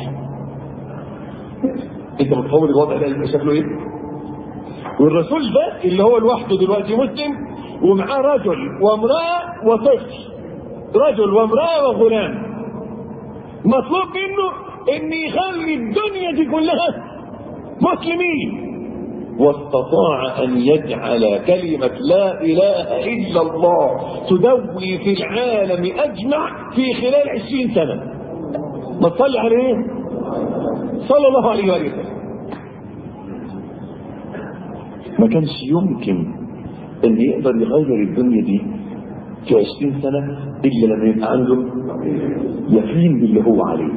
انت متصور الوضع ده شكله ايه؟ والرسول ده اللي هو لوحده دلوقتي مسلم ومعاه رجل وامرأة وطفل، رجل وامرأة وغلام، مطلوب منه ان يخلي الدنيا دي كلها مسلمين، واستطاع ان يجعل كلمة لا اله الا الله تدوي في العالم اجمع في خلال عشرين سنة. ما تصلي عليه صلى الله عليه وسلم. ما كانش يمكن ان يقدر يغير الدنيا دي في عشرين سنة الا لما يبقى عنده يقين باللي هو عليه.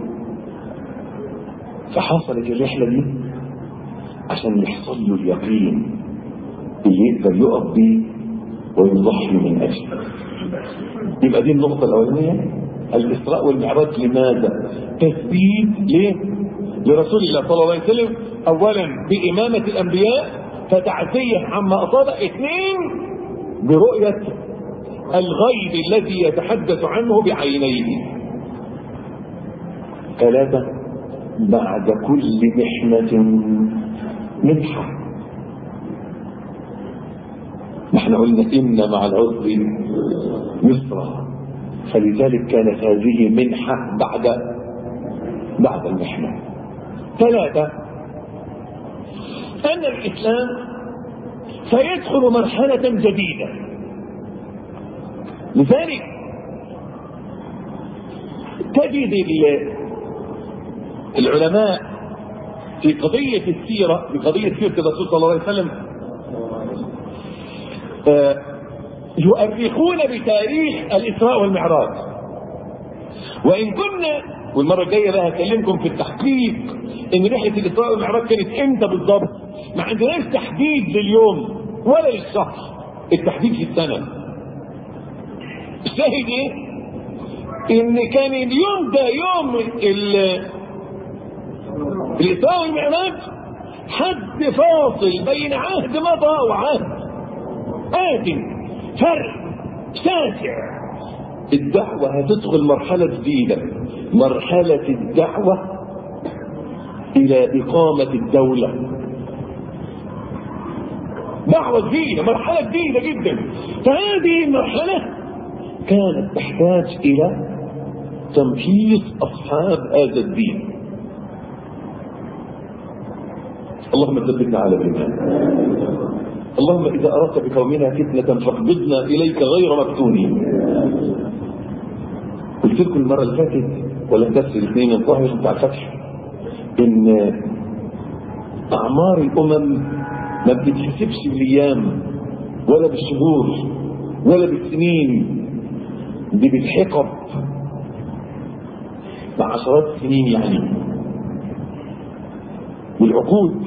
فحصلت الرحلة دي عشان يحصل له اليقين اللي يقدر يقف بيه ويضحي من اجله. يبقى دي النقطة الاولانية، الإسراء والمعراج. لماذا؟ تثبيت ليه؟ لرسول الله صلى الله عليه وسلم، أولا بإمامة الأنبياء فتعزيه عما أصاب، اثنين برؤية الغيب الذي يتحدث عنه بعينيه، ثلاثة بعد كل محنة منحة. نحن قلنا إن مع العسر يسرا، فلذلك كانت هذه منحة بعد بعد المحنة. ثلاثة أن الإسلام سيدخل مرحلة جديدة. لذلك تجد العلماء في قضية السيرة، في قضية سيرة الرسول صلى الله عليه وسلم يؤرخون بتاريخ الإسراء والمعراج. وإن كنا، والمرة الجاية بقى هكلمكم في التحقيق إن رحلة الإسراء والمعراج كانت إمتى بالضبط، ما عندناش تحديد لليوم ولا للشهر، التحديد في السنة. الشاهد إيه؟ إن كان اليوم ده يوم الإسراء والمعراج حد فاصل بين عهد مضى وعهد آت، فرق شاسع. الدعوة هتدخل مرحلة جديدة، مرحلة الدعوة إلى إقامة الدولة. دعوة جديدة، مرحلة جديدة جدا. فهذه المرحلة كانت تحتاج إلى تمحيص أصحاب هذا الدين. اللهم ثبتنا على الإيمان. اللهم إذا أردت بقومنا فتنة فاقبضنا إليك غير مفتونين. قلت لكم المرة اللي فاتت ولا درس الاثنين الظاهر بتاع الفتح إن أعمار الأمم ما بتتحسبش بالأيام ولا بالشهور ولا بالسنين، دي بالحقب، بعشرات السنين يعني، بالعقود.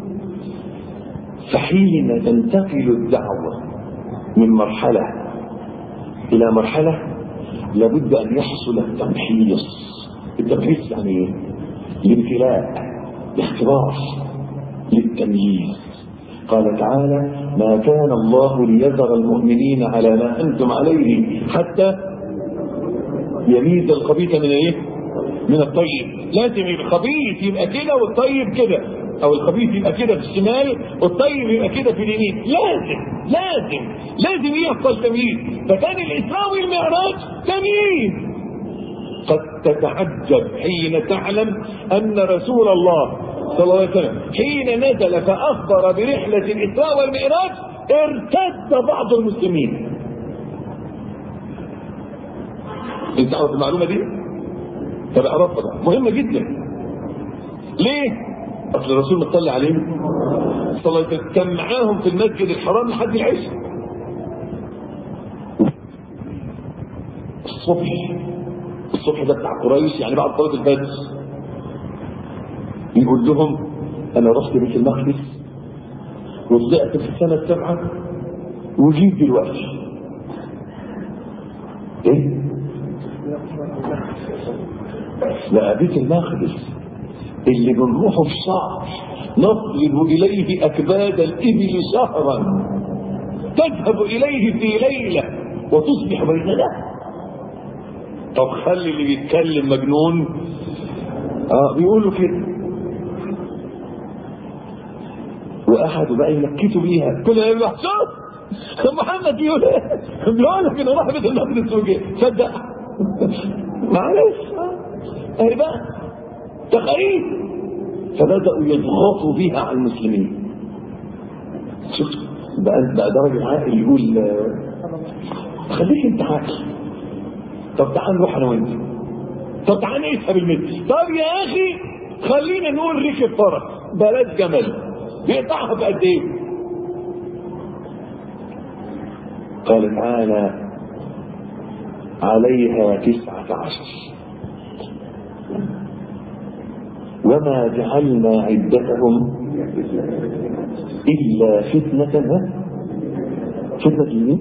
فحين تنتقل الدعوة من مرحلة إلى مرحلة لابد أن يحصل التمحيص. التمحيص يعني ايه؟ الابتلاء، الاختبار، للتمييز. قال تعالى: ما كان الله ليذر المؤمنين على ما أنتم عليه حتى يميز الخبيث من ايه؟ من الطيب. لازم الخبيث يبقى كده والطيب كده، او الخبيث يبقى كده في الشمال والطيب يبقى كده في اليمين. لازم لازم لازم يحصل تمييز. فكان الإسراء والمعراج تمييز. قد تتعجب حين تعلم أن رسول الله صلى الله عليه وسلم حين نزل فأخبر برحلة الإسراء والمعراج ارتد بعض المسلمين. انت عارف المعلومة دي؟ طب اعرفها مهمة جدا. ليه؟ اصل الرسول مطلع عليه صلى الله عليه وسلم كان معاهم في المسجد الحرام لحد العشاء. الصبح الصبح ده بتاع قريش يعني بعد صلاة الفجر يقول لهم انا رحت بيت المقدس وطلعت في السنة السابعة وجيت دلوقتي. ايه؟ لا بيت المقدس اللي بنروحه في شهر نطلب اليه اكباد الابل شهرا تذهب اليه في ليله وتصبح بيننا. طب خلي اللي بيتكلم مجنون اه بيقولوا كده وقعدوا بقى ينكتوا بيها كل يوم شوف محمد بيقول ايه بيقول لك انا راح بيت المقدس وجه صدق معلش اهي بقى تخيل. فبداوا يضغطوا بيها على المسلمين. شفت بقى بقى درجه عاقل يقول خليك انت عاقل. طب تعال نروح انا وانت. طب تعال نسحب المتر. طب يا اخي خلينا نقول ركب فرس بلاش جمل بيقطعها بقد ايه؟ قال تعالى عليها تسعة عشر وما جعلنا عدتهم إلا فتنة. فتنة لمين؟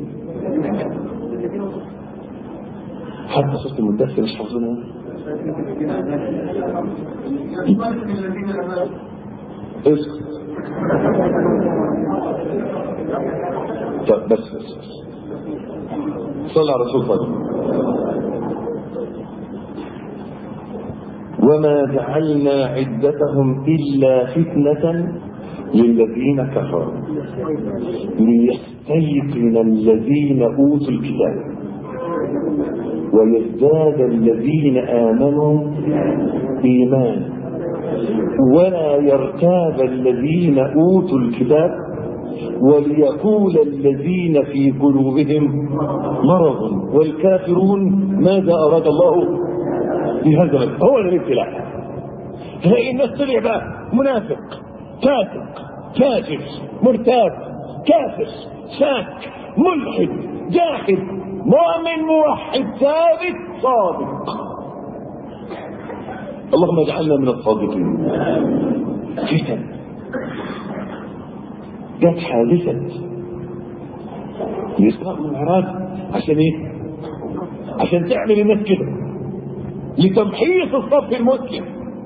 حتى صوت المدثر مش حافظينها. اسكت. طب بس بس بس صلى على رسول الله. وما جعلنا عدتهم إلا فتنة للذين كفروا ليستيقن الذين أوتوا الكتاب ويزداد الذين آمنوا إيمانا ولا يرتاب الذين أوتوا الكتاب وليقول الذين في قلوبهم مرض والكافرون ماذا أراد الله بهذا. هو الابتلاء. تلاقي الناس طلع بقى منافق فاسق فاجر مرتاب كافر شاك ملحد جاحد مؤمن موحد ثابت صادق. اللهم اجعلنا من الصادقين. فتن جت حادثة الإسراء والمعراج عشان ايه؟ عشان تعمل الناس كده لتمحيص الصف المسلم.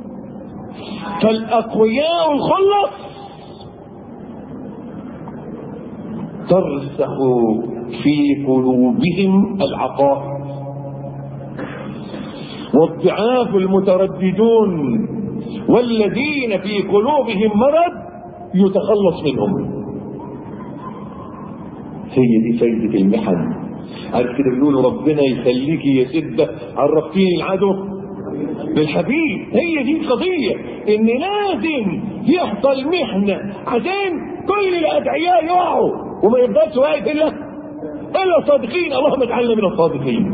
فالأقوياء الخلص ترسخ في قلوبهم العقائد والضعاف المترددون والذين في قلوبهم مرض يتخلص منهم. هي دي فايدة المحن. عارف كده بيقولوا ربنا يخليك يا سدة عرفتيني العدو بالحبيب. هي دي القضية ان لازم يحصل محنة عشان كل الادعياء يقعوا وما يفضلش واقف الا الا الصادقين. اللهم اجعلنا من الصادقين.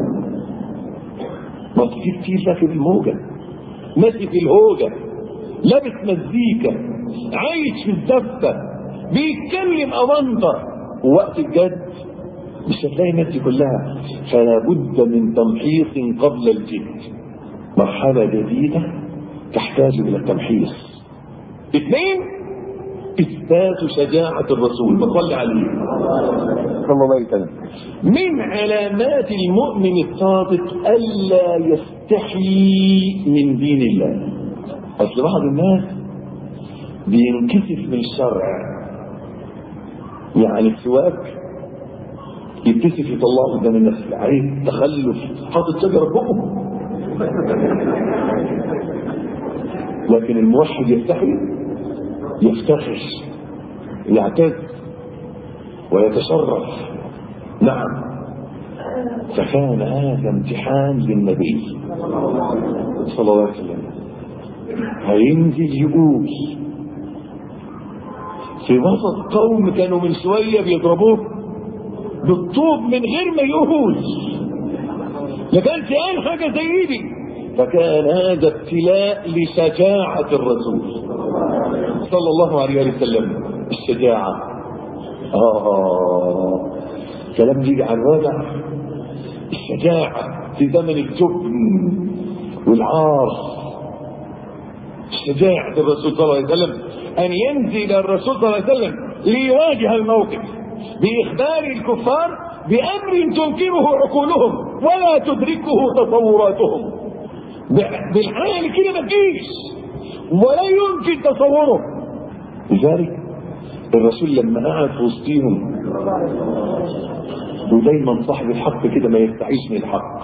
ما في كتير لك في الموجة ماشي في الهوجة لابس مزيكا عايش في الزفة بيتكلم أمانطة ووقت الجد مش هتلاقي الناس دي كلها. فلا بد من تمحيص قبل الجد. مرحلة جديدة تحتاج إلى التمحيص. اثنين إثبات شجاعة الرسول صلى عليه صلى الله عليه وسلم. من علامات المؤمن الصادق ألا يستحي من دين الله. أصل بعض الناس بينكسف من الشرع. يعني السواك يتكسف يطلعه قدام الناس عليه تخلف حاطط شجرة بقه. لكن الموحد يستحي يفتخر يعتز ويتشرف. نعم. فكان هذا امتحان للنبي صلى الله عليه وسلم. هينزل يقول في وسط قوم كانوا من شوية بيضربوه بالطوب من غير ما يقول، ما كانش قال حاجة زي دي. فكان هذا ابتلاء لشجاعة الرسول صلى الله عليه وسلم. الشجاعة آه كلام يجي على الوجع. الشجاعة في زمن الجبن والعار، شجاعة الرسول صلى الله عليه وسلم أن ينزل الرسول صلى الله عليه وسلم ليواجه الموقف بإخبار الكفار بأمر تنكره عقولهم ولا تدركه تصوراتهم. بالحال كده ما تجيش ولا يمكن تصوره. لذلك الرسول لما قعد في وسطهم، ودايما صاحب الحق كده ما يستعيش من الحق.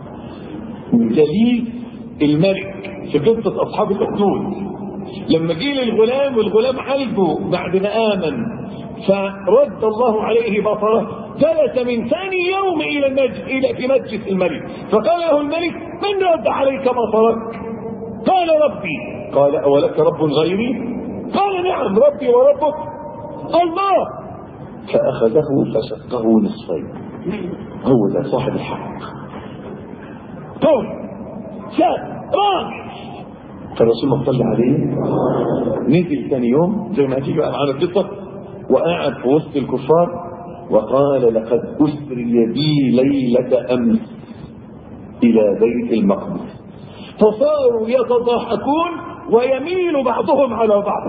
دليل الملك في قصة أصحاب الأخدود لما جه للغلام والغلام عالجه بعد ما آمن فرد الله عليه بصره، جلس من ثاني يوم إلى المجلس إلى في مجلس الملك، فقال له الملك: من رد عليك بصرك؟ قال: ربي. قال: أولك رب غيري؟ قال: نعم، ربي وربك الله. فأخذه فشقه نصفين. هو ده صاحب الحق، قوم شاب راجل. فالرسول ما صلى عليه نزل ثاني يوم زي ما هتيجي معانا القصه، وقعد في وسط الكفار وقال: لقد أسري بي ليلة أمس إلى بيت المقدس، فصاروا يتضاحكون ويميل بعضهم على بعض.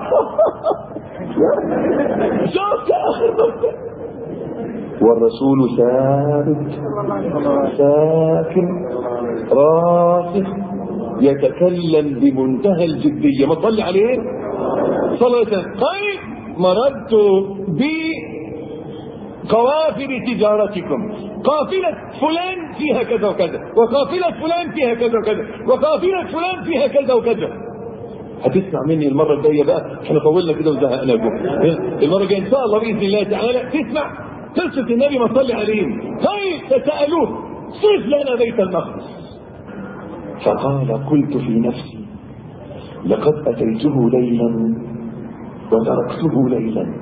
شوف يا أخي، والرسول ثابت ساكن راسخ يتكلم بمنتهى الجدية. ما صلي عليه صلى الله عليه وسلم. قال: مررت بقوافل تجارتكم، قافلة فلان فيها كذا وكذا، وقافلة فلان فيها كذا وكذا، وقافلة فلان فيها كذا وكذا. هتسمع مني المرة الجاية بقى، احنا طولنا كده وزهقناكم. المرة الجاية ان شاء الله بإذن الله تعالى تسمع قصة النبي ما صلي عليه. طيب فسألوه: صف لنا بيت المقدس. فقال: قلت في نفسي لقد أتيته ليلا وتركته ليلا.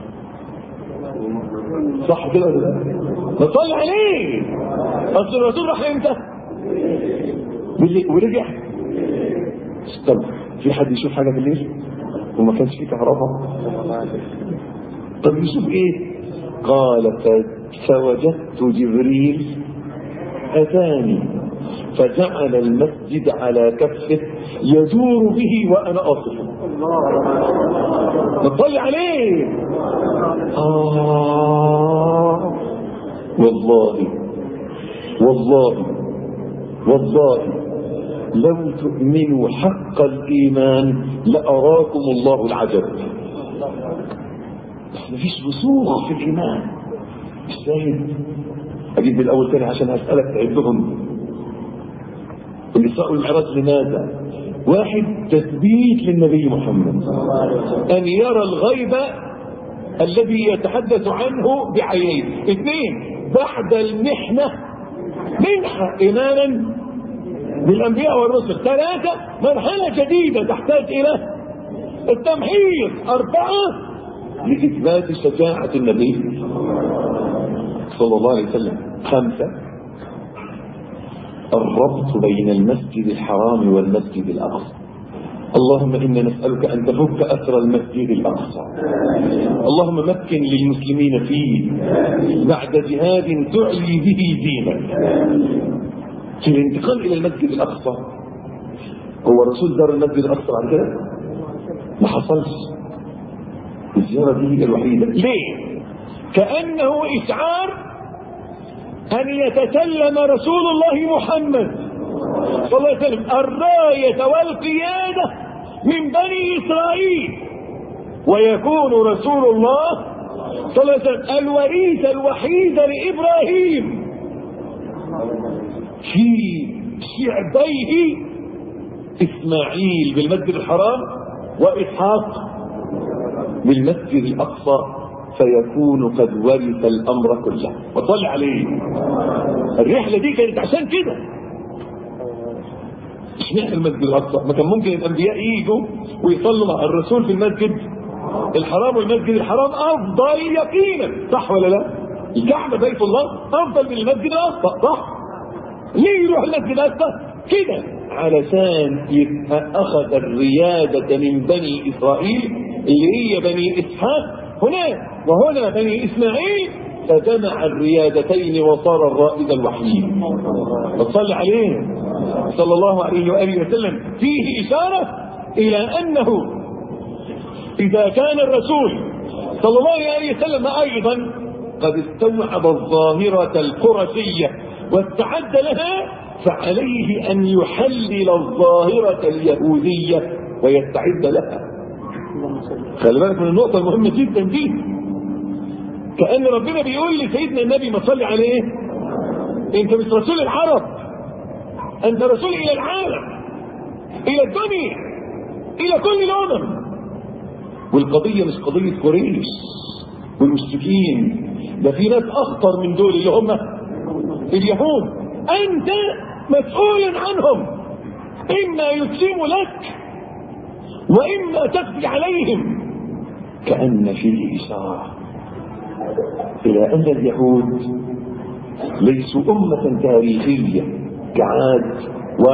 صح كده ولا لا؟ ما صلي عليه. أصل الرسول راح امتى؟ بالليل ورجع. طب في حد يشوف حاجة بالليل وما كانش فيه كهرباء؟ طب يشوف ايه؟ قال: فوجدت جبريل أتاني فجعل المسجد على كفه يدور به وأنا أصفه. نصلي عليه. آه والله والله والله لو تؤمنوا حق الإيمان لأراكم الله العجب. بس مفيش رسوخ في الإيمان. الشاهد أجيب بالأول تاني عشان هسألك تعدهم. الإسراء والمعراج لماذا؟ واحد: تثبيت للنبي محمد أن يرى الغيب الذي يتحدث عنه بعينيه. اثنين: بعد المحنة منحة إيمانا بالأنبياء والرسل. ثلاثة: مرحلة جديدة تحتاج إلى التمحيص. أربعة: لإثبات شجاعة النبي صلى الله عليه وسلم. خمسة: الربط بين المسجد الحرام والمسجد الأقصى. اللهم إنا نسألك أن تفك أسر المسجد الأقصى. اللهم مكن للمسلمين فيه بعد جهاد تعلي به دينك. في الانتقال إلى المسجد الأقصى، هو الرسول زار المسجد الأقصى بعد كده؟ ما حصلش. الزيارة دي هي الوحيدة. ليه؟ كأنه إشعار أن يتسلم رسول الله محمد صلى الله عليه وسلم الراية والقيادة من بني إسرائيل، ويكون رسول الله صلى الله عليه وسلم الوريث الوحيد لإبراهيم في شعبيه إسماعيل بالمسجد الحرام وإسحاق بالمسجد الأقصى، فيكون قد ورث الأمر كله. وصل عليه. الرحلة دي كانت عشان كده. اشمعنى المسجد الاقصى؟ ما كان ممكن الانبياء يجوا ويصلوا مع الرسول في المسجد الحرام، والمسجد الحرام افضل يقينا، صح ولا لا؟ الكعبه بيت الله افضل من المسجد الاقصى، صح؟ ليه يروح المسجد الاقصى؟ كده علشان يبقى اخذ الرياده من بني اسرائيل اللي هي بني اسحاق هناك، وهنا بني اسماعيل، فجمع الريادتين وصار الرائد الوحيد. فصلي عليه صلى الله عليه واله وسلم. فيه اشاره الى انه اذا كان الرسول صلى الله عليه وسلم ايضا قد استوعب الظاهره القرشيه واستعد لها، فعليه ان يحلل الظاهره اليهوديه ويستعد لها. خلي بالك من النقطه المهمه جدا دي، كأن ربنا بيقول لسيدنا النبي ما صلي عليه انت مش رسول العرب، انت رسول الى العالم، الى الدنيا، الى كل الامم. والقضيه مش قضيه قريش والمشركين، ده في ناس اخطر من دول اللي هم اليهود، انت مسؤول عنهم، اما يسلموا لك واما تقضي عليهم. كأن فيه اشاره إلى أن اليهود ليسوا أمة تاريخية كعاد و...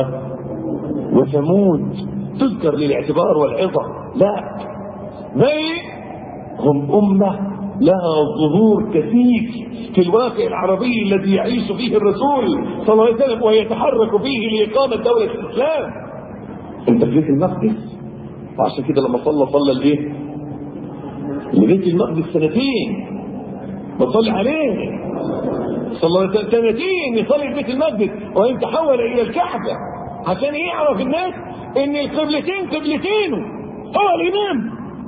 وثمود تذكر للاعتبار والعظة، لا، بل هم أمة لها ظهور كثيف في الواقع العربي الذي يعيش فيه الرسول صلى الله عليه وسلم ويتحرك فيه لإقامة دولة الإسلام. أنت في بيت المقدس، وعشان كده لما صلى صلى الإيه؟ لبيت المقدس سنتين، بصلي عليه صلى الله عليه وسلم سنتين يصلي في بيت المقدس، وان تحول الى الكعبه عشان يعرف الناس ان القبلتين قبلتينه، هو الامام.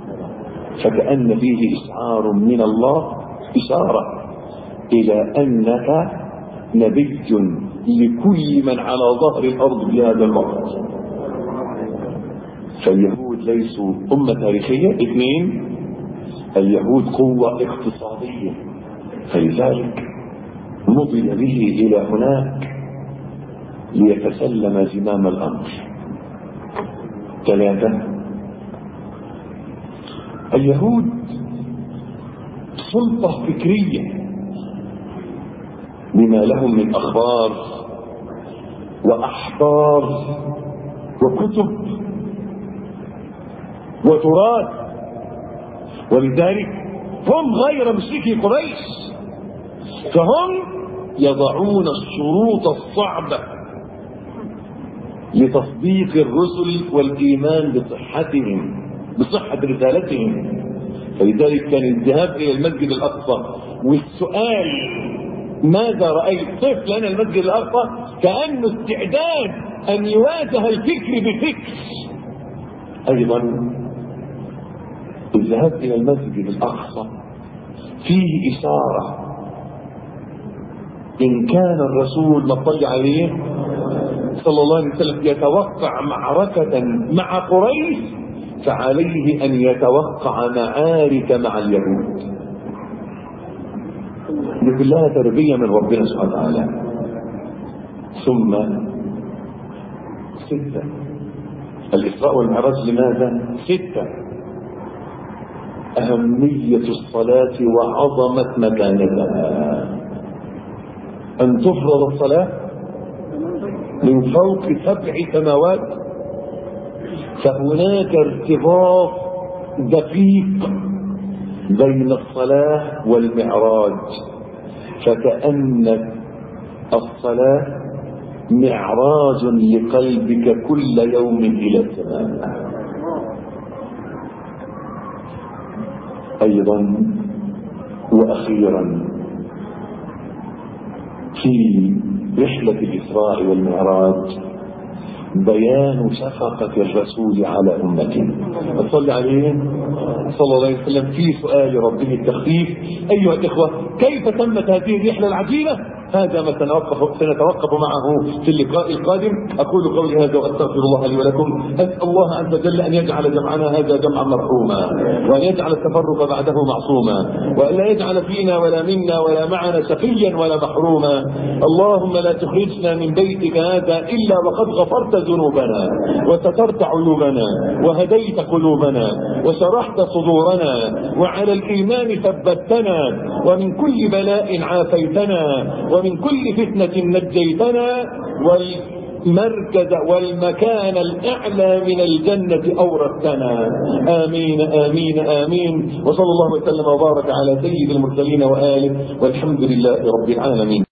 فكأن فيه اشعار من الله، اشاره الى انك نبي لكل من على ظهر الارض في هذا الوقت. فاليهود ليسوا امه تاريخيه. اثنين، اليهود قوه اقتصاديه، فلذلك مضي به إلى هناك ليتسلم زمام الأمر. ثلاثة، اليهود سلطة فكرية بما لهم من أخبار وأحبار وكتب وتراث، ولذلك هم غير مشركي قريش، فهم يضعون الشروط الصعبة لتصديق الرسل والإيمان بصحتهم، بصحة رسالتهم. فلذلك كان الذهاب إلى المسجد الأقصى والسؤال ماذا رأيت؟ صف لنا المسجد الأقصى، كأنه استعداد أن يواجه الفكر بفكر. أيضا الذهاب إلى المسجد الأقصى فيه إشارة، إن كان الرسول صلى عليه صلى الله عليه وسلم يتوقع معركة مع قريش، فعليه أن يتوقع معارك مع اليهود. دي كلها تربية من ربنا سبحانه وتعالى. ثم ستة، الإسراء والمعراج لماذا؟ ستة، أهمية الصلاة وعظمة مكانتها. أن تفرض الصلاة من فوق سبع سماوات، فهناك ارتباط دقيق بين الصلاة والمعراج، فكأن الصلاة معراج لقلبك كل يوم إلى السماء. أيضا وأخيرا في رحلة الإسراء والمعراج بيان شفقة الرسول على أمته صلى عليه صلى الله عليه وسلم في سؤال ربه التخفيف. أيها الإخوة، كيف تمت هذه الرحلة العجيبة؟ هذا ما سنتوقف سنتوقف معه في اللقاء القادم. أقول قولي هذا وأستغفر الله لي ولكم. أسأل الله عز وجل أن يجعل جمعنا هذا جمعا مرحوما، وأن يجعل التفرق بعده معصوما، وأن لا يجعل فينا ولا منا ولا معنا شقيا ولا محروما. اللهم لا تخرجنا من بيتك هذا إلا وقد غفرت ذنوبنا وسترت عيوبنا وهديت قلوبنا وشرحت صدورنا وعلى الإيمان ثبتنا، ومن كل بلاء عافيتنا، ومن كل فتنة نجيتنا، والمركز والمكان الأعلى من الجنة أورثتنا. آمين آمين آمين. وصلى الله وسلم وبارك على سيد المرسلين وآله، والحمد لله رب العالمين.